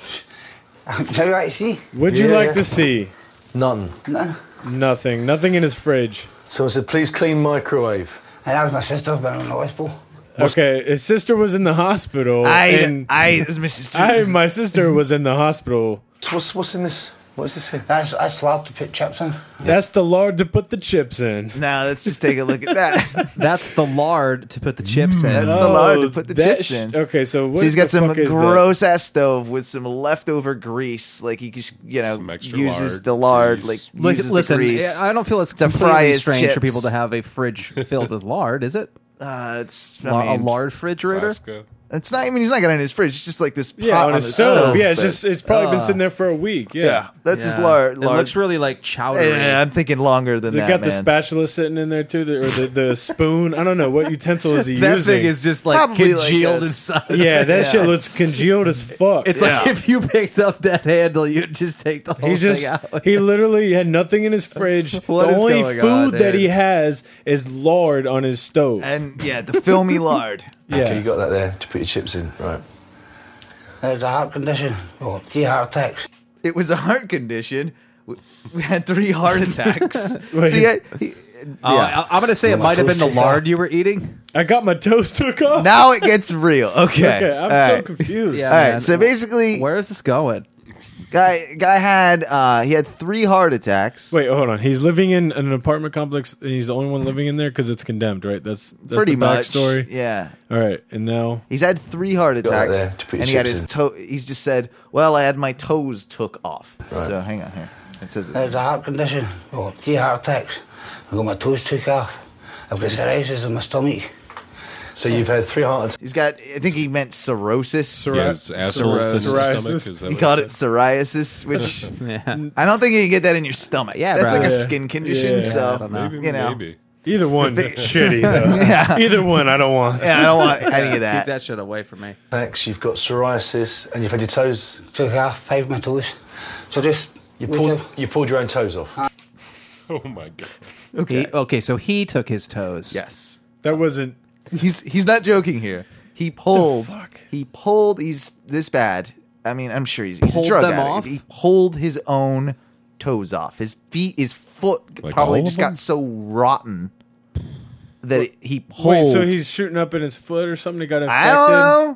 now? Tell you what I see. Would you Yeah. like to see? None. No. Nothing in his fridge. Someone said, please clean microwave. And that was my sister, been in the hospital. Okay, his sister was in the hospital. and this is my sister. my sister was in the hospital. What's in this? What is this here? That's lard to put chips in. That's the lard to put the chips in. Now let's just take a look at that. That's the lard to put the chips in. That's the lard to put the that chips in. Okay, so what So he's got the some fuck is that? gross ass stove with some leftover grease. Like he just, Some extra uses lard, the lard, grease. like uses the grease. I don't feel it's to fry completely his strange for chips. people to have a fridge filled with lard, is it? It's A lard refrigerator? Costco. It's not. I mean, he's not got it in his fridge. It's just like this pot Yeah, on on his the stove. Yeah, it's but- just it's probably been sitting there for a week. yeah. That's his Yeah. lard. It looks really like chowdery. Yeah, I'm thinking longer than They that. got the man. spatula sitting in there too, or the spoon. I don't know what utensil is he that using. thing is just like Probably like congealed a- inside. yeah, that Yeah. shit looks congealed as fuck. It's like if you picked up that handle, you'd just take the whole he just thing out. he literally had nothing in his fridge. What the is only going food on, that dude? he has is lard on his stove. And yeah, the filmy lard. yeah, Okay, you got that there to put your chips in, right? There's a heart condition. Oh, 3 heart attacks. It was a heart condition. We had 3 heart attacks. Wait. So yeah, I'm going to say it might have been the lard you were eating. I got my toes took off. now it gets real. Okay. Okay, I'm All so right. confused. Yeah. All right. man. So basically, Where is this going? guy had he had 3 heart attacks. Wait, hold on. He's living in an apartment complex, and he's the only one living in there because it's condemned, right? That's Pretty the much. backstory. Yeah. All right, and now He's had 3 heart Got that attacks, there to put your and he had chips his toe. He's just said, "Well, I had my toes took off." Right. So hang on here. It says There's a heart condition. Oh, 3 heart attacks. I got my toes took off. I've got psoriasis in my stomach. So you've had 3 heart attacks. he's got. I think he meant cirrhosis. Yeah, his asshole's in his Psoriasis. stomach. Is that He what called it it said? psoriasis, which Yeah. I don't think you can get that in your stomach. Yeah, that's bro. like a Yeah. skin condition. Yeah, so I don't know. Maybe, you know, maybe. either one shitty though. Either one I don't want. yeah, I don't want any of Keep that. that shit away from me. Attacks. You've got psoriasis, and you've had your toes. Took off 5 of my toes. So just You wait pulled. till- You pulled your own toes off. Oh my god. Okay, so he took his toes. Yes, That wasn't. he's not joking here. He pulled. fuck? He pulled. He's this bad. I mean, I'm sure he's a Pulled drug them addict. off? He pulled his own toes off. His foot Like probably all of just them? got so rotten that he pulled. Wait, so he's shooting up in his foot or something? He got infected. I don't know.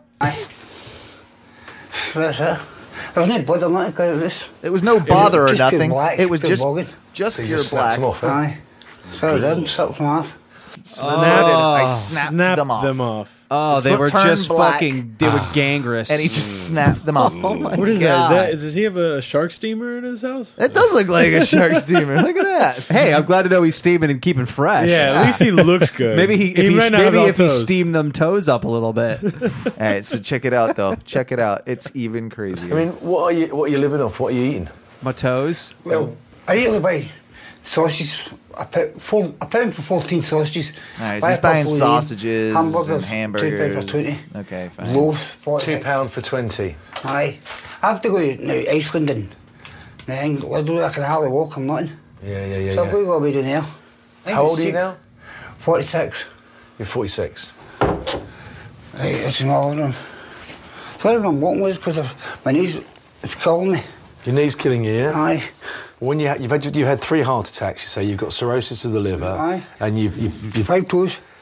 That's it. There was no blood on it because it was. It was no bother or just pure nothing. black, It was pure just bogging. just So you pure just snapped black. them off. Eh? Aye. So I did, sucked them off. That's what I did. I snapped Snapped them off. Oh, His they foot were turned just black. fucking. They were gangrenous. And he just snapped them off. Oh my What is God. that? Does he have a shark steamer in his house? It does look like a shark steamer. Look at that. Hey, I'm glad to know he's steaming and keeping fresh. Yeah, at least he looks good. Maybe if he he steamed them toes up a little bit. All right, so check it out though. Check it out. It's even crazier. I mean, what are you living off? What are you eating? My toes. Well, I usually buy sausages. I put for 14 sausages. All right, so Buy he's a buying porcelain, sausages hamburgers, and £2 hamburgers. for 20. Okay, fine. Loaves, 40. £2 for 20. Aye. I have to go now Iceland and I can hardly walk, I'm nothing. Yeah. So I've got to go away down there. How old are you now? 46. You're 46. Right, it's smaller one. So what I'm walking was because my knees, it's killing me. Your knee's killing you, yeah? Aye. When you've had 3 heart attacks, you say you've got cirrhosis of the liver, Aye. and you've 5 toes.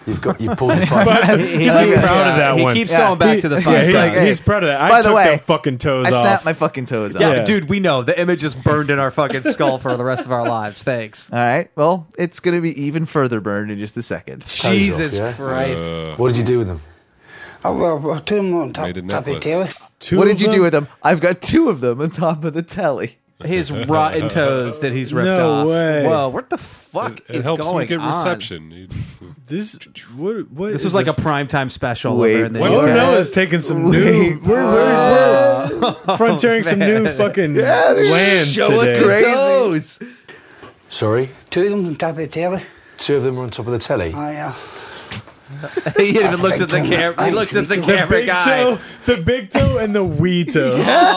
You pulled the fight. But he's proud of that he one. keeps Yeah. going back to the Yeah, fight. he's, like, hey, he's proud of that. I by the took way, the fucking toes I off. snapped my fucking toes off. Yeah, dude, we know the image is burned in our fucking skull for the rest of our lives. Thanks. All right. Well, it's going to be even further burned in just a second. Jesus off, yeah? Christ. What did you do with them? Well, two more on top Made a of the necklace. telly. Two What of did you do with them? I've got 2 of them on top of the telly. His rotten toes that he's ripped No off. way. Whoa, what the fuck It is helps him going get on? reception. It's- This what This is was like a primetime special Wait, over in the what? Oh UK. no, it's taking some Wait, new. We're frontiering some new fucking lands Show us today. the toes. Sorry? Two of them on top of the telly. 2 of them were on top of the telly. Oh, yeah. He even looks at the camera. He looks at the The camera big guy. toe, the big toe, and the wee toe.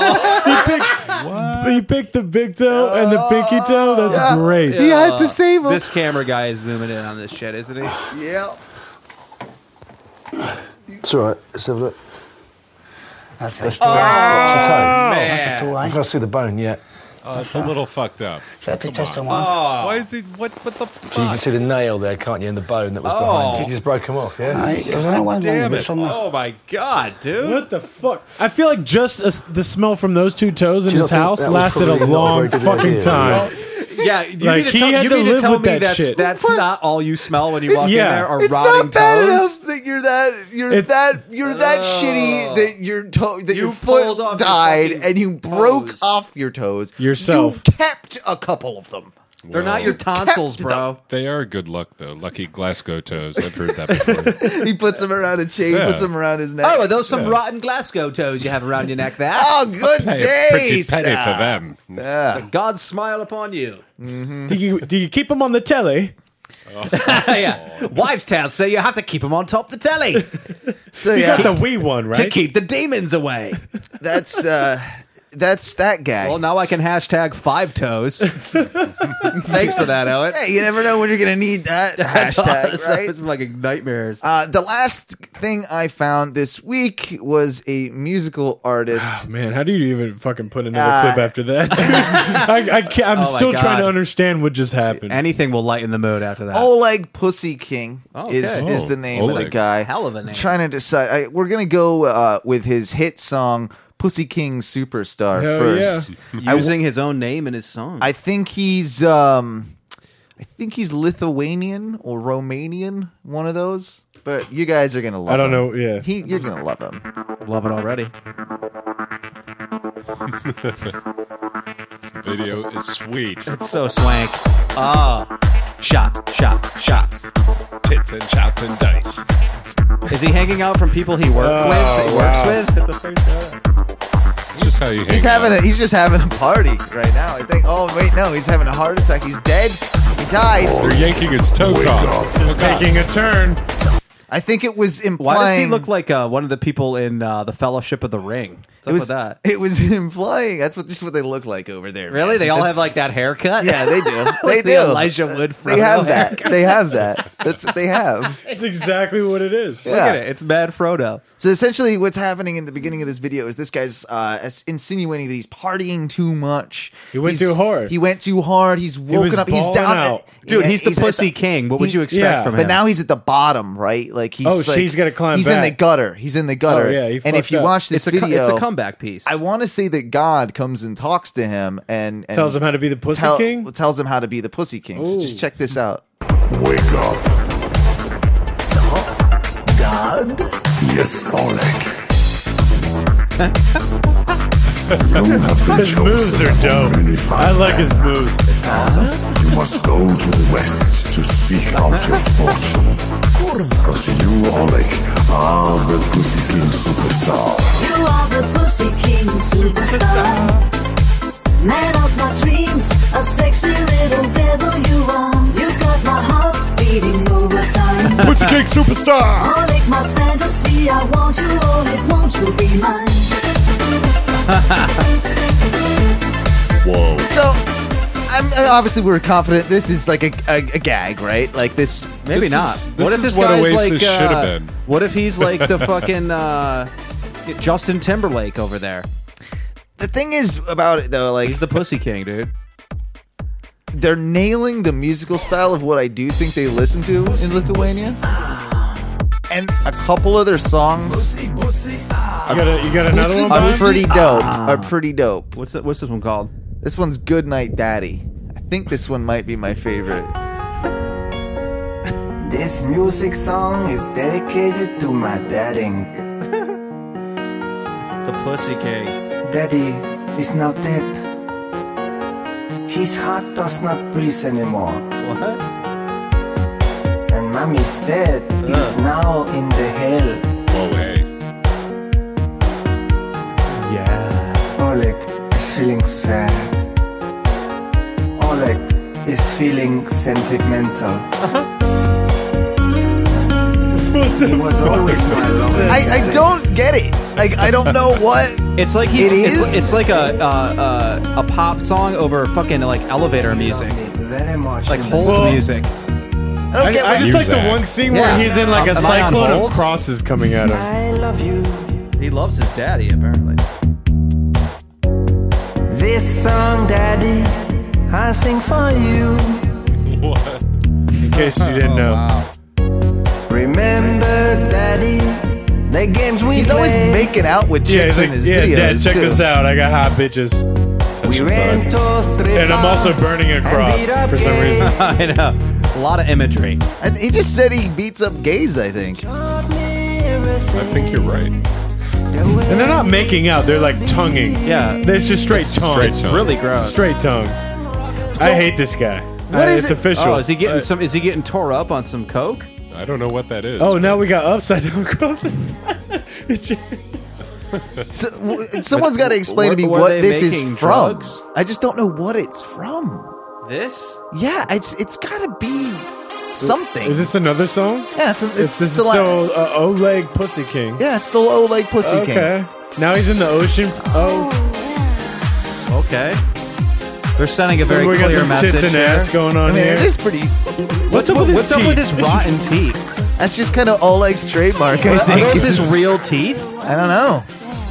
He picked the big toe and the pinky toe. That's great. He had to save them. This camera guy is zooming in on this shit, isn't he? Yeah. It's all right. Let's have a look. That's That's right. the toe. Man. Two, I eh? can't see the bone yet. Oh, it's a little fucked up. So that's just the one. Why is he? What the So you fuck? can see the nail there, can't you, and the bone that was behind. You just broke them off, yeah? Aye, there's only one Damn but it. somewhere. Oh my god, dude. What the fuck? I feel like just the smell from those 2 toes in Do you his not think house that was lasted a probably not a long very good fucking idea? time. Yeah, you Like, mean to he tell, had you to mean to live tell with me that that's shit. that's not all you smell when you walk in Yeah. there are It's rotting not bad toes? enough that you're that shitty that your that You your pulled foot off your died fucking and you broke toes. off your toes Yourself. You kept a couple of them. They're not your tonsils, kept bro. They are good luck though. Lucky Glasgow toes. I've heard that before. He puts them around a chain, Yeah. puts them around his neck. Oh, are those some rotten Glasgow toes you have around your neck there? Oh, good Pay day, a pretty penny sir. for them. Yeah. God smile upon you. Do you keep them on the telly? Yeah. Wives' tales say you have to keep them on top of the telly So You yeah, got the wee one, to right? keep the demons away. that's that guy. Well, now I can hashtag 5 toes. Thanks for that, Owen. Hey, you never know when you're gonna need that hashtag, right? It's like nightmares. The last thing I found this week was a musical artist. Man, how do you even fucking put another clip after that? Dude? I can't, I'm my still trying God. to understand what just happened. Anything will lighten the mood after that. Oleg Pussy King is Okay. the name of the Oleg. guy. Hell of a name. I'm trying to decide. We're gonna go with his hit song "Pussy King Superstar" Hell first. yeah. Using his own name in his song. I think he's Lithuanian or Romanian, one of those. But you guys are gonna love. I don't him. know. Yeah. You're gonna love him. Love it already. Video is sweet. It's so swank. Shot. Tits and shots and dice. Is he hanging out from people he works with? It's just how you hang He's out. He's just having a party right now. I think. Oh wait, no, he's having a heart attack. He's dead. He died. They're yanking its toes off. It's taking a turn. I think it was implying. Why does he look like one of the people in the Fellowship of the Ring? What's up with that? It was implying. That's just what they look like over there. Really? man. They all That's- have like that haircut? Yeah, they do. They The do. Elijah Wood They have Frodo that. haircut. They have that. That's what they have. That's exactly what it is. Look at it. It's Mad Frodo. So essentially, what's happening in the beginning of this video is this guy's insinuating that he's partying too much. He went He's- too hard. He went too hard. He's woken was up. He's balling down. out. Dude, he's the at Pussy King. What would he- you expect yeah, from him? But now he's at the bottom, right? Like he's. Oh, like, she's gotta climb He's in the back. gutter. He's in the gutter. Oh, yeah, he and if fucked you up. watch this it's video, it's a comeback piece. I want to say that God comes and talks to him and Tells him how to be the Pussy King? Tells him how to be the Pussy King. So Ooh. just check this out. Wake up. God? Yes, Oleg. You have been His moves chosen are dope. among many fine I like his men. moves. You must go to the west to seek out your fortune. Because you, Oleg, are the Pussy King superstar. You are the Pussy King superstar. Man of my dreams, a sexy little devil you are. You got my heart beating overtime. Pussy King Superstar! Oleg, my fantasy, I want you, Oleg, won't you be mine? Whoa. So, obviously we were confident this is like a gag, right? Like this. Maybe this not. is- What if is this what guy's Oasis like? should have been. What if he's like the fucking Justin Timberlake over there? the thing is about it though, like He's the Pussy King, dude. they're nailing the musical style of what I do think they listen to in Lithuania. and a couple of their songs You got another one? are Bob? pretty dope. Are pretty dope. What's this one called? This one's Good Night Daddy. I think this one might be my favorite. This music song is dedicated to my daddy. The Pussy King. Daddy is not dead. His heart does not breathe anymore. What? And mommy said he's now in the hell. Whoa, hey. Yeah. Oleg is feeling sad. Oleg is feeling sentimental. He was always my lover. I don't get it. Like, I don't know what. It's like it's like a pop song over fucking like elevator music, Very much. like hold music. I don't get I what just like the Muzak. one scene Yeah. where he's in like a Am I on cyclone hold? of crosses coming at him. I love you. He loves his daddy apparently. This song, Daddy, I sing for you. What? In case you didn't know. Wow. Remember, Daddy, the games we He's always played. making out with Yeah, chicks he's like, in his yeah, videos. Dad, check too. this out. I got hot bitches. We Touching ran buds. to strip And I'm also burning a cross for some reason. I know. A lot of imagery. And he just said he beats up gays, I think. I think you're right. And they're not making out, they're like tonguing. Yeah. It's just straight tongue. straight It's tongue. Really gross. Straight tongue. I hate this guy. What is it's it? official. Oh, is he getting some? Is he getting tore up on some coke? I don't know what that is. Oh, now we got upside down crosses. Someone's got to explain to me Were what they this is making from. drugs? I just don't know what it's from. This? Yeah, it's got to be something. Is this another song? Yeah, it's This is still still Oleg Pussy King. yeah, it's still Oleg Pussy King. Okay. Now he's in the ocean. Oh, Okay. They're sending a so very we got clear some message tits and here. ass going I on mean, here. it is pretty. What's up with his What's up with teeth? his rotten teeth? That's just kind of Oleg's trademark. I Are think. those It's his just- real teeth? I don't know.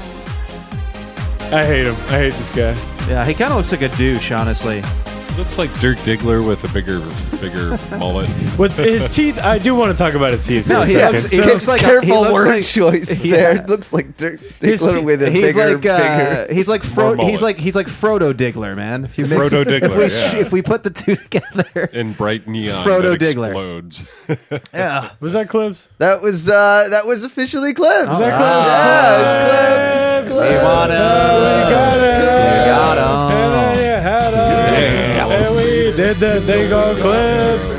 I hate him. I hate this guy. Yeah, he kind of looks like a douche, honestly. Looks like Dirk Diggler with a bigger mullet. What's his teeth? I do want to talk about his teeth. No, for a he second. looks- he So- looks like Careful he looks word like- choice Yeah. there. It looks like Dirk His Diggler teeth- with a He's bigger, like bigger. he's like More he's mullet. like Frodo Diggler, man. If you mix, Frodo if Diggler, we yeah. if we put the two together, In bright neon Frodo that Diggler. explodes. Yeah, Was that clips? that was officially Clips. Was that Yeah, Clips. we wanna, got it. got 'em. And then you had 'em. And we did the thing on Clips.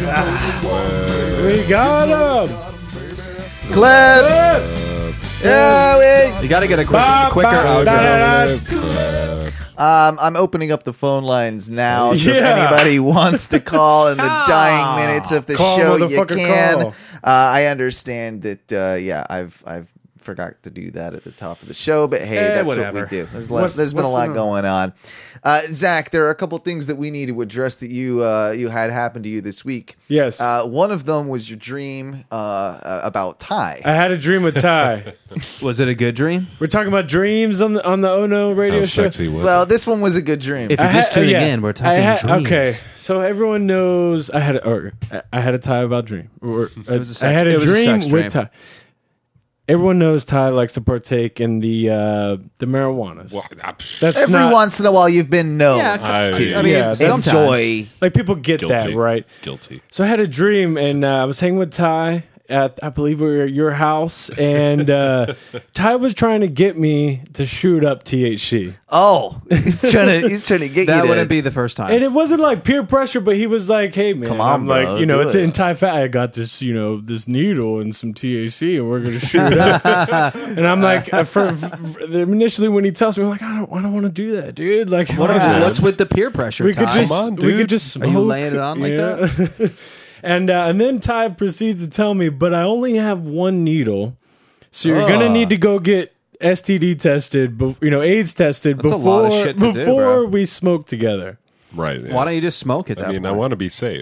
We got him. Clips. Yeah, You got to get a quicker outro. I'm opening up the phone lines now. So if Yeah. anybody wants to call in the dying minutes of the Call, show, you motherfucker, can. call. I understand that. I've forgot to do that at the top of the show, but hey, that's whatever. what we do. There's been a what's lot the- going on. Zach, there are a couple things that we need to address that you had happen to you this week. Yes. One of them was your dream about Ty. I had a dream with Ty. Was it a good dream? We're talking about dreams on the Oh No radio How show. sexy was Well, it? this one was a good dream. If you're just tuning in, we're talking dreams. Okay, so everyone knows I had a Ty about dream. Or, was a sex- I had it a was a dream sex dream. with Ty. Everyone knows Ty likes to partake in the marijuanas. Well, That's Every not once in a while, you've been known. Yeah, I I mean, Yeah, that's- enjoy. like people get that, guilty. right? Guilty. So I had a dream, and I was hanging with Ty at, I believe we were at your house, and Ty was trying to get me to shoot up THC. Oh, he's trying to get you. That to- wouldn't be the first time. And it wasn't like peer pressure, but he was like, "Hey man, Come on, I'm bro, like, do it's it." in Thai fat. I got this, this needle and some THC, and we're gonna shoot it up." And I'm like, initially when he tells me, I'm like, I don't want to do that, dude. Like, What's with the peer pressure? we could Ty? just, Come on, we dude. could just smoke. Are you laying it on like that? And then Ty proceeds to tell me, but I only have one needle, so you're gonna need to go get STD tested, AIDS tested That's a lot of shit to do, before bro. we smoke together. Right. yeah. Why don't you just smoke it? That I mean, I point? want to be safe.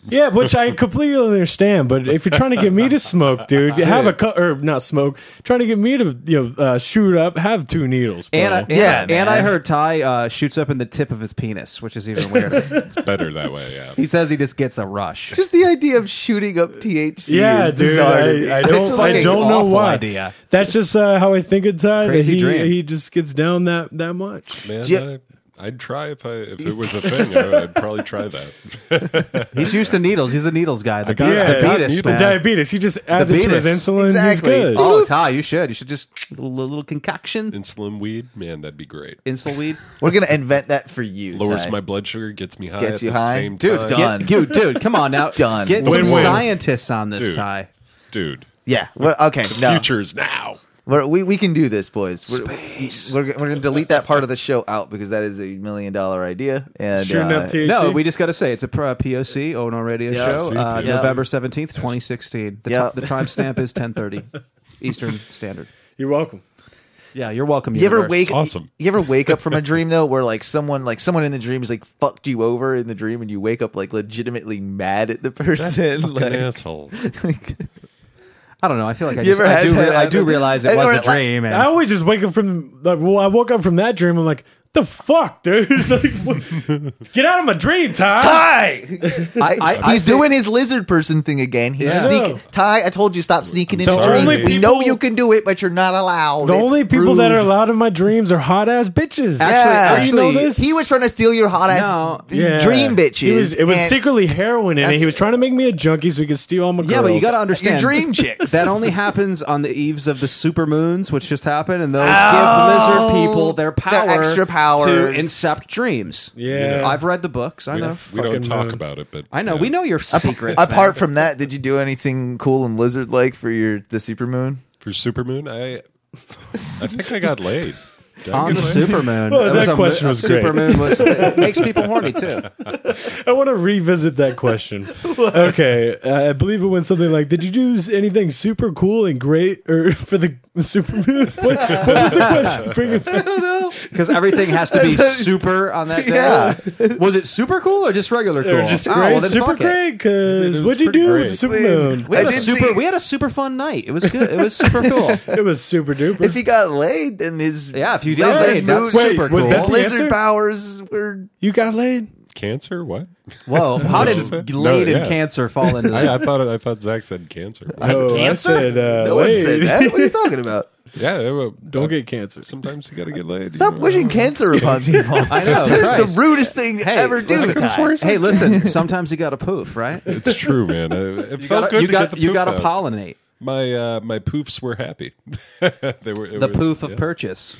Yeah, which I completely understand. But if you're trying to get me to smoke, dude, have or not smoke. Trying to get me to shoot up, have 2 needles. Bro. And I heard Ty shoots up in the tip of his penis, which is even weirder. It's better that way, yeah. He says he just gets a rush. Just the idea of shooting up THC. Yeah, is dude. bizarre to me. I don't know why. Idea. That's just how I think of Ty. Crazy dream. He just gets down that much. Man, I'd try if it was a thing. I'd probably try that. He's used to needles. He's a needles guy. The got diabetes, the man. diabetes. He just adds it to his insulin. Exactly. He's good. Oh, Ty, you should. You should just a little concoction. Insulin weed, man, that'd be great. Insul weed. We're gonna invent that for you. Lowers Ty. my blood sugar, gets me high Gets at you the high? same Dude, time. dude, come on now. Done. Get some Win-win. scientists on this, Dude. Ty. Dude, Yeah. Well, okay. No. future's now. We can do this, boys. We're going to delete that part of the show out because that is $1 million idea. And Shooting up THC. No, we just got to say it's a POC Ono Radio Yeah. show, POC. November 17th, 2016. Yeah. The timestamp is 10:30 Eastern Standard. You're welcome. Yeah, you're welcome. You ever universe. wake? Awesome. You ever wake up from a dream though, where someone in the dream is fucked you over in the dream, and you wake up legitimately mad at the person? Fucking asshole. I don't know. I feel like I You ever had that I do happen? realize it Or was a dream. And I always just wake up from I woke up from that dream. I'm like, the fuck, dude? Get out of my dream, Ty. Ty! He's doing his lizard person thing again. He's Yeah. sneaking. Ty, I told you stop sneaking into The dreams. only We know people- you can do it, but you're not allowed. The It's only people rude. that are allowed in my dreams are hot ass bitches. Actually, you know this? he was trying to steal your hot ass Yeah. dream bitches. It was and secretly heroin in it. That's- He was trying to make me a junkie so he could steal all my girls. yeah, but you got to understand, your dream chicks. that only happens on the eves of the supermoons, which just happened, and those give lizard people their power, extra powers. to incept dreams. Yeah. I've read the books. I We know. don't Fucking talk moon. about it, but I know. yeah. We know your secret. Apart from that, did you do anything cool and lizard like for the supermoon? For Supermoon, I think I got laid. Did I on get the laid? supermoon. Well, It that a question was great. supermoon was it makes people horny too. I want to revisit that question. Okay, I believe it went something like, "Did you do anything super cool and great, or for the supermoon?" What was the question? Bring it back. Because everything has to be super on that day. Yeah. Was it super cool or just regular cool? Or just Oh, great, well, then super fuck it. great. Because It was what'd you pretty do great. with the supermoon? We had, I a did super, see- we had a super fun night. It was good. It was super cool. It was super duper. If he got laid, then his Yeah, if you did lizard laid, that's moon- super was cool. that his the lizard answer? powers were. You got laid? Cancer? What? Whoa, how did No, laid yeah. and cancer fall into that? I thought Zach said cancer. Oh, cancer? I said No one said laid. that. What are you talking about? Yeah, Don't get cancer. Sometimes you got to get laid. Stop you know? wishing cancer upon people. I know. That's Christ. the rudest thing to Hey, ever do. listen, Ty. Hey, listen. Sometimes you got to poof, right? It's true, man. It You felt gotta- good you to got get the you poof got to out. pollinate My poofs were happy. They were the poof of purchase.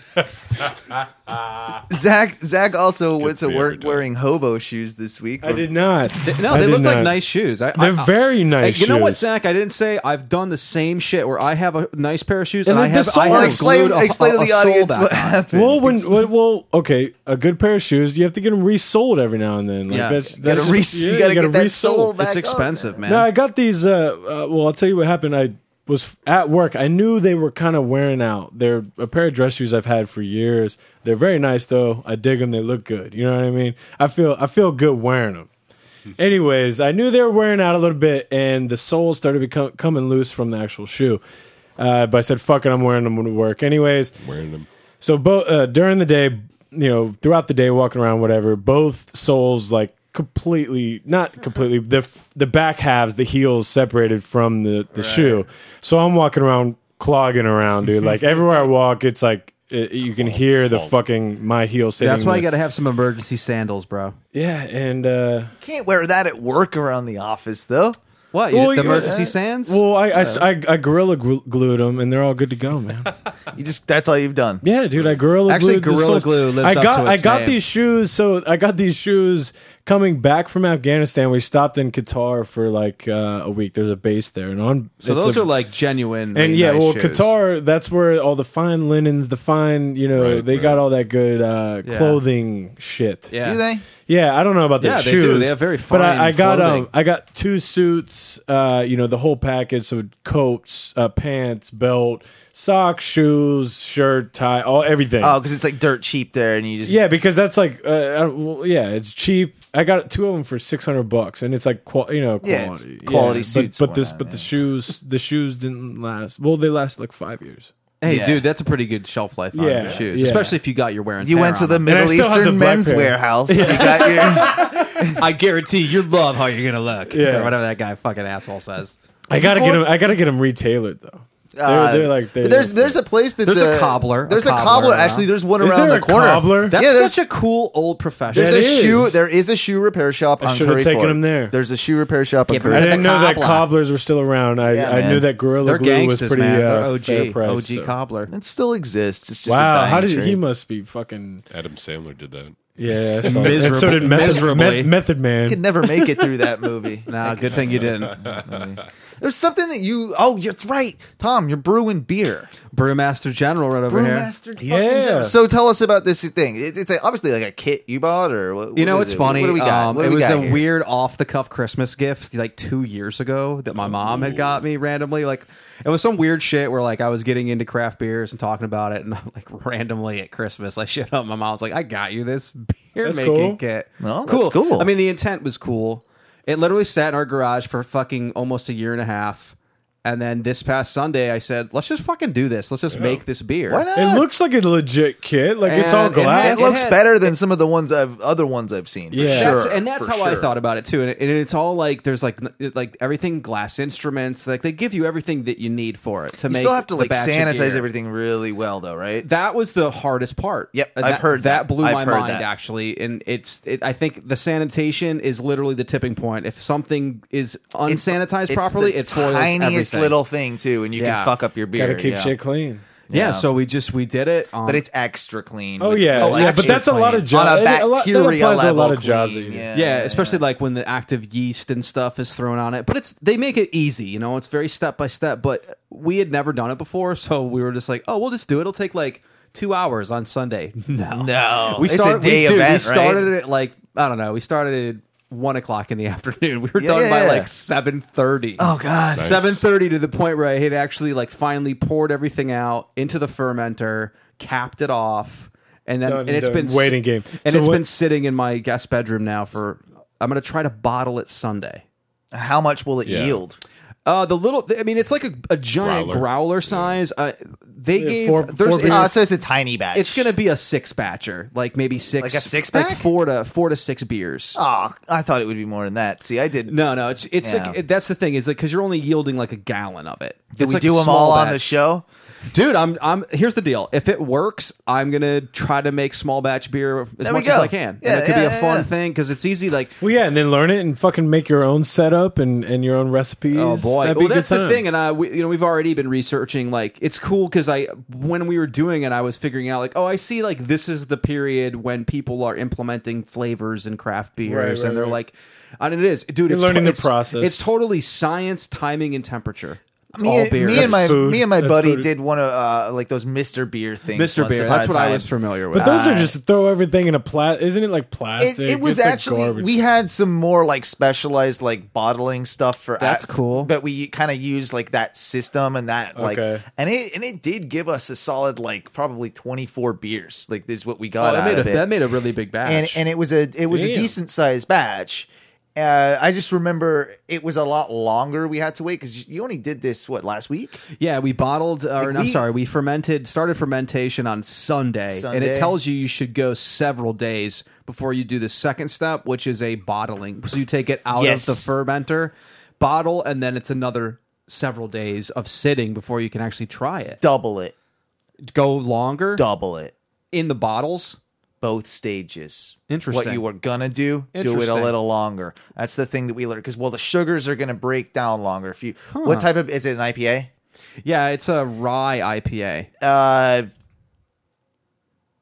Zach also went for to you work every time. wearing hobo shoes this week. I did not. No, I they did look like not. nice shoes. They're very nice Hey, you know what, shoes. Zach? I didn't say I've done the same shit where I have a nice pair of shoes And and I the have sole- I Well, have explain glued to the a sole audience back what on. happened. Well, okay, a good pair of shoes, you have to get them resold every now and then. Like Yeah. that's You gotta just- you yeah, gotta get that resole. soul back It's up. expensive, man. No, I got these. Well, I'll tell you what happened. I was at work. I knew they were kind of wearing out. They're a pair of dress shoes I've had for years. They're very nice, though. I dig them. They look good. You know what I mean? I feel good wearing them. Anyways, I knew they were wearing out a little bit, and the soles started coming loose from the actual shoe. But I said, "Fuck it, I'm wearing them to work." Anyways, Wearing them. so during the day, throughout the day, walking around, whatever, both soles not completely, the back halves, the heels separated from the shoe. So I'm walking around, clogging around, dude. Like everywhere I walk, it's like you can hear the fucking my heels hitting. That's why you the- got to have some emergency sandals, bro. Yeah, and Can't wear that at work around the office though. What? Well, The you- emergency sands? well, I gorilla glued them, and they're all good to go, man. That's all you've done. Yeah, dude, I gorilla Actually, glued the Gorilla soles. Glue lives up to I its got name. these shoes. So I got these shoes coming back from Afghanistan. We stopped in Qatar for like a week. There's a base there, and So it's those a- are like genuine. and yeah, nice well, shoes. Qatar. That's where all the fine linens, the fine, Right, they got right. all that good clothing shit. Yeah. Do they? Yeah, I don't know about their Yeah, they shoes. do. They have very But I fine got clothing. I got two suits shirts, the whole package. So coats, pants, belt, socks, shoes, shirt, tie, everything. Oh, because it's like dirt cheap there, and you just because that's like, it's cheap. I got 2 of them for $600, and it's like quality. it's quality suits. But the shoes didn't last. Well, they last like 5 years. Hey, dude, that's a pretty good shelf life on your shoes, especially if you got your wear and tear. You went to the Middle Eastern men's warehouse. You got your. I guarantee you love how you're gonna look. Yeah. Or whatever that guy fucking asshole says. I gotta get them retailored though. There's a place that's there's a cobbler. There's a cobbler. Actually, there's one Is around there the a corner. cobbler? That's such a cool old profession. There is a shoe repair shop on should have Curry taken Ford. him there. There's a shoe repair shop on Yeah, but Curry I the didn't know that cobbler. cobblers were still around. I knew that Gorilla They're Glue was gangsters, pretty man. They're fair price. OG so. cobbler. It still exists. It's just a Wow, dying how did trade. he must be fucking Adam Sandler did that. yeah. So, and so did Miserably. Method Man. You could never make it through that movie. Nah, good thing you didn't. There's something that you. Oh, that's right, Tom. You're brewing beer. Brewmaster General right over here. Brewmaster. fucking Yeah. General. So tell us about this thing. It's obviously like a kit you bought, or what? You know, what it's is it? funny. What do we got? What do it we was got a here? weird off-the-cuff Christmas gift like 2 years ago that my mom had got me randomly. Like, it was some weird shit where like I was getting into craft beers and talking about it, and like randomly at Christmas I showed up. My mom was like, "I got you this beer That's making cool. kit." Oh, that's cool. I mean, the intent was cool. It literally sat in our garage for fucking almost a year and a half. And then this past Sunday, I said, let's just fucking do this. Let's just make this beer. Why not? It looks like a legit kit. Like it's all And glass. It looks better than some of the other ones I've seen. For Yeah. sure. That's for how I sure. thought about it too. And it's all like there's like everything glass instruments. Like they give you everything that you need for it to You make. still have to the like batch of sanitize gear. everything really well, though, right? That was the hardest part. Yep, And I've heard that. blew I've my heard mind that. actually. And I think the sanitation is literally the tipping point. If something is unsanitized properly, the it foils tiniest everything. little thing too, and you Yeah. can fuck up your beer. Gotta keep yeah. shit clean. Yeah, so we did it. But it's extra clean. Oh with- yeah, like, yeah. But extra that's a lot of clean. jobs. On a that bacteria applies to a level lot of jobs. clean. That you do. Yeah, especially like when the active yeast and stuff is thrown on it. But they make it easy, you know. It's very step by step. But we had never done it before, so we were just like, "Oh, we'll just do it. It'll take like 2 hours on Sunday." No, It's a day event, We started right? it at like I don't know. We started at 1 o'clock in the afternoon. We were Yeah, done yeah, by yeah. like 7:30. Oh god. Nice. 7:30 to the point where I had actually like finally poured everything out into the fermenter, capped it off, and then Done, and it's done. been Waiting game. and So it's what- been sitting in my guest bedroom now for. I'm going to try to bottle it Sunday. How much will it Yeah. yield? It's like a giant growler size. They Yeah, gave four there's beers. So it's a tiny batch. it's going to be a 6-batcher, like maybe 6, Like a 6-pack? like 4 to 6 beers. Oh, I thought it would be more than that. See, I did. No, it's Yeah. like that's the thing is like because you're only yielding like a gallon of it. Did It's we like do a them small all on the batch. show? Dude, I'm here's the deal. If it works, I'm gonna try to make small batch beer as There we much as go. I can. Yeah, and it could be yeah, a fun yeah. thing because it's easy. Like, Well, yeah, and then learn it and fucking make your own setup and your own recipes. oh boy, That'd be well a good that's the time. thing. And we've already been researching. Like, it's cool because when we were doing it, I was figuring out like, oh, I see. Like, this is the period when people are implementing flavors in craft beers, right, and they're right. like, and it is, dude. You're It's learning the it's- process. It's totally science, timing, and temperature. It's Me, all beer. me and my food. me and my That's buddy food. did one of like those Mr. Beer things. Mr. once Beer. upon That's a what I time. was familiar with. But those are just throw everything in a Isn't it like plastic? It was It's like actually garbage. we had some more like specialized like bottling stuff for That's cool. but we kind of used like that system and that like Okay. and it did give us a solid like probably 24 beers like this is what we got out of it. that made a really big batch. and it was a Damn. decent sized batch. I just remember it was a lot longer. We had to wait because you only did this last week. Yeah, we bottled, we started fermentation on Sunday, and it Sunday. tells you should go several days before you do the second step, which is a bottling. So you take it out Yes. of the fermenter, bottle, and then it's another several days of sitting before you can actually try it. Double it, Go longer double it. in the bottles. Both stages. Interesting. What you were gonna do it a Interesting. little longer. That's the thing that we learned because the sugars are gonna break down longer. If you what type of is it an IPA? Yeah, it's a rye IPA.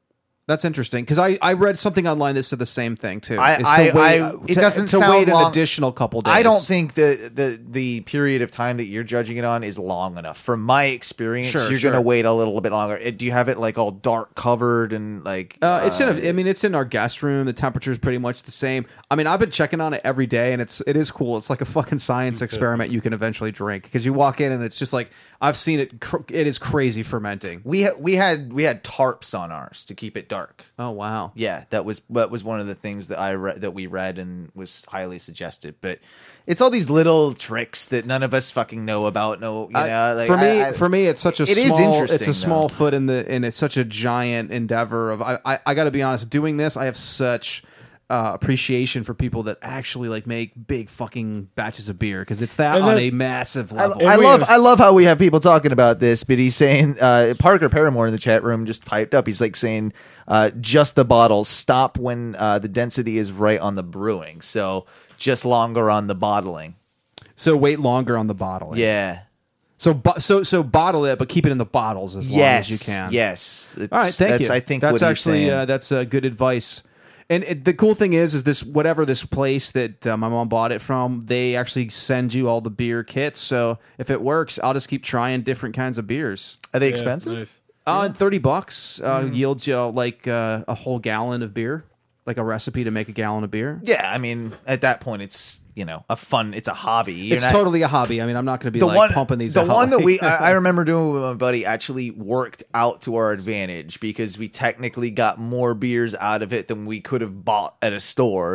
That's interesting because I read something online that said the same thing too. It doesn't sound wait long. an additional couple days. I don't think the period of time that you're judging it on is long enough. From my experience, you're going to wait a little bit longer. Do you have it like all dark covered and like? It's in our guest room. The temperature is pretty much the same. I mean, I've been checking on it every day, and it is cool. It's like a fucking science experiment you can eventually drink because you walk in and it's just like I've seen it. It is crazy fermenting. We had tarps on ours to keep it dark. Oh wow! Yeah, that was one of the things that we read and was highly suggested. But it's all these little tricks that none of us fucking know about. For me, it's such a it small. is interesting, It's a small foot in it's such a giant endeavor. I got to be honest. Doing this, I have such appreciation for people that actually like make big fucking batches of beer because it's that on a massive level. I love how we have people talking about this, but he's saying Parker Paramore in the chat room just piped up. He's like saying just the bottles, stop when the density is right on the brewing, so just longer on the bottling. So wait longer on the bottling. Yeah. So bottle it, but keep it in the bottles as long as you can. Yes. All right. Thank you. I think that's what actually he's saying. that's good advice. And the cool thing is this whatever this place that my mom bought it from, they actually send you all the beer kits. So if it works, I'll just keep trying different kinds of beers. Are they expensive? Nice. $30 yields you like a whole gallon of beer, like a recipe to make a gallon of beer. Yeah, I mean, at that point, it's it's a hobby. It's totally a hobby. I mean, I'm not going to be pumping these. The out. one that I remember doing with my buddy actually worked out to our advantage because we technically got more beers out of it than we could have bought at a store.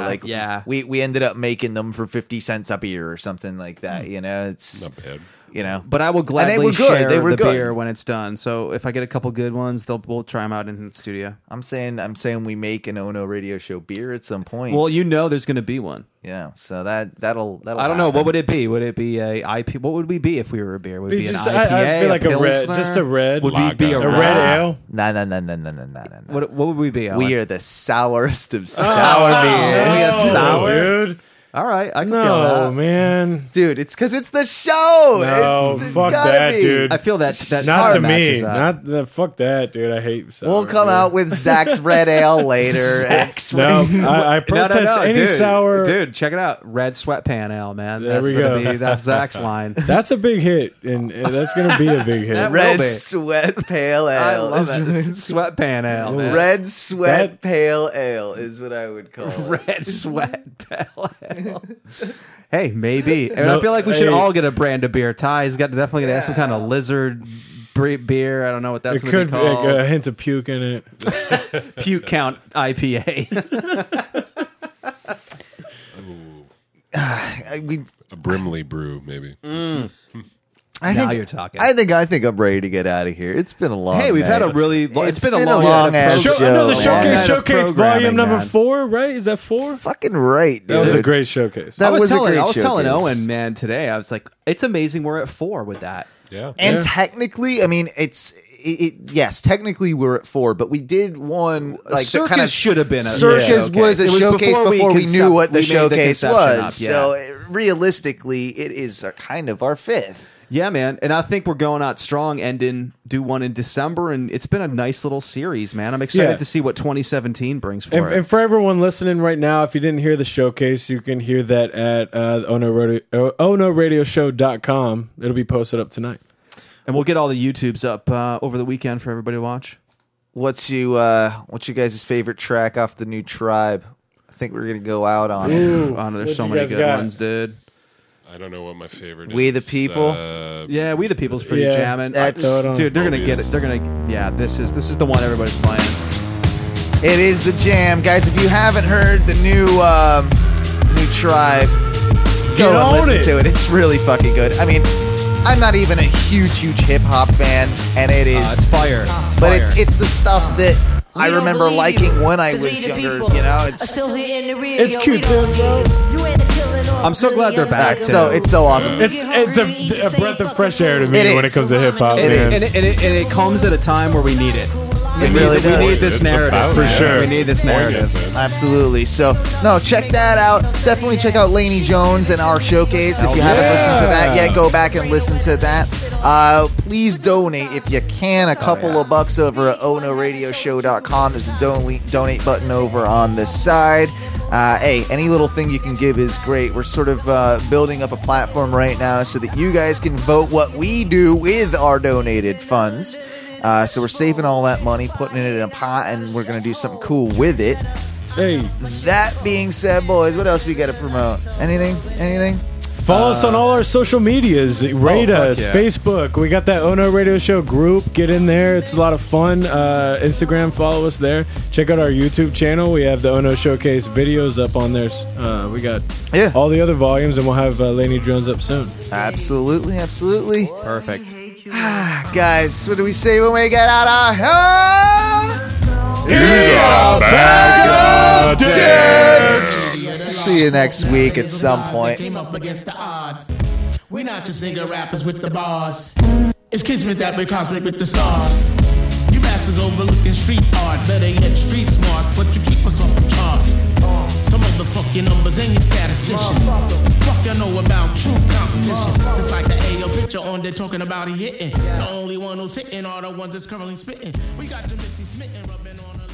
We ended up making them for 50 cents a beer or something like that. It's not bad. But I will gladly share the beer when it's done. So if I get a couple good ones, we'll try them out in the studio. I'm saying we make an Ono Radio Show beer at some point. Well, there's going to be one. Yeah, so that'll. I don't know. What would it be? Would it be a IP? What would we be if we were a beer? Would it be an IPA? I feel like a red, just a red. Would we be a red ale? No. What would we be? We are the sourest of sour beers. We are sour, dude. All right, I can feel that. No, man. Dude, it's because it's the show. No, fuck that, dude. I feel that not to me. Fuck that, dude. I hate sour. We'll come out with Zach's red ale later. I protest any sour. Dude, check it out. Red Sweatpan Ale, man. There we go. That's Zach's line. That's a big hit, and that's going to be a big hit. Red Sweat Pale Ale. I love it. Sweatpan Ale, man. Red Sweat Pale Ale is what I would call it. Red Sweat Pale Ale. Hey, maybe. And I feel like we should all get a brand of beer. Ty's definitely gonna have some kind of lizard beer. I don't know what that's going to be called. Like a hint of puke in it. Puke count IPA. A Brimley brew, maybe. You're talking. I think I'm ready to get out of here. It's been a long. Hey, we've had a really. It's been a long ass show. The showcase volume number 4, right? Is that 4? Fucking right. Dude. That was a great showcase. I was telling Owen, man, today. I was like, it's amazing we're at 4 with that. Yeah. And technically, I mean, yes, technically we're at 4, but we did one like Circus kind of should have been a Circus showcase. was a showcase before we knew what the showcase was. Up, yeah. So realistically, it is kind of our 5th. Yeah, man, and I think we're going out strong. Do one in December, and it's been a nice little series, man. I'm excited to see what 2017 brings for it. And for everyone listening right now, if you didn't hear the showcase, you can hear that at OnoRadioshow.com. It'll be posted up tonight. And we'll get all the YouTubes up over the weekend for everybody to watch. What's you guys' favorite track off the new Tribe? I think we're gonna go out on it. There's so many good ones, dude. I don't know what my favorite is. We the People? Yeah, We the People's pretty jamming. Dude, they're gonna get it. They're gonna. Yeah, this is the one everybody's playing. It is the jam, guys. If you haven't heard the new Tribe, go and listen to it. It's really fucking good. I mean, I'm not even a huge hip hop fan, and it is it's fire. It's the stuff that I remember liking when I was younger. You know, it's cute, bro. I'm so glad they're back. It's so awesome. It's a breath of fresh air to me when it comes to hip hop. And it comes at a time where we need it. It really We does. need this It's narrative about for that. sure. We need this narrative. Absolutely. So, no, check that out. Definitely check out Laney Jones and our showcase. If you haven't listened to that yet, go back and listen to that. Please donate if you can. A couple of bucks over at onoradioshow.com. There's a donate button over on the side. Hey, any little thing you can give is great. We're sort of building up a platform right now so that you guys can vote what we do with our donated funds. So we're saving all that money, putting it in a pot, and we're going to do something cool with it. Hey, That being said, boys, what else we got to promote? Anything? follow us on all our social medias. Rate fuck us. yeah. Facebook. We got that Ono Radio Show group. Get in there. It's a lot of fun. Instagram, follow us there. Check out our YouTube channel. We have the Ono Showcase videos up on there. We got all the other volumes, and we'll have Laney Jones up soon. Absolutely. Perfect. Guys, what do we say when we get out of here? Eat a bag of dicks. See you next week at some point. Came up against the odds. We not just nigga rappers with the bars. It's kismet that we're cosmic with the stars. You bastards overlooking street art, better yet street smart, but you keep us off the chart. Some of the fucking numbers ain't your statisticians. Fuck you know about true competition. Just like the AO picture on there talking about he hitting. The only one who's hitting are the ones that's currently spitting. We got Jimmy Smitten rubbing on the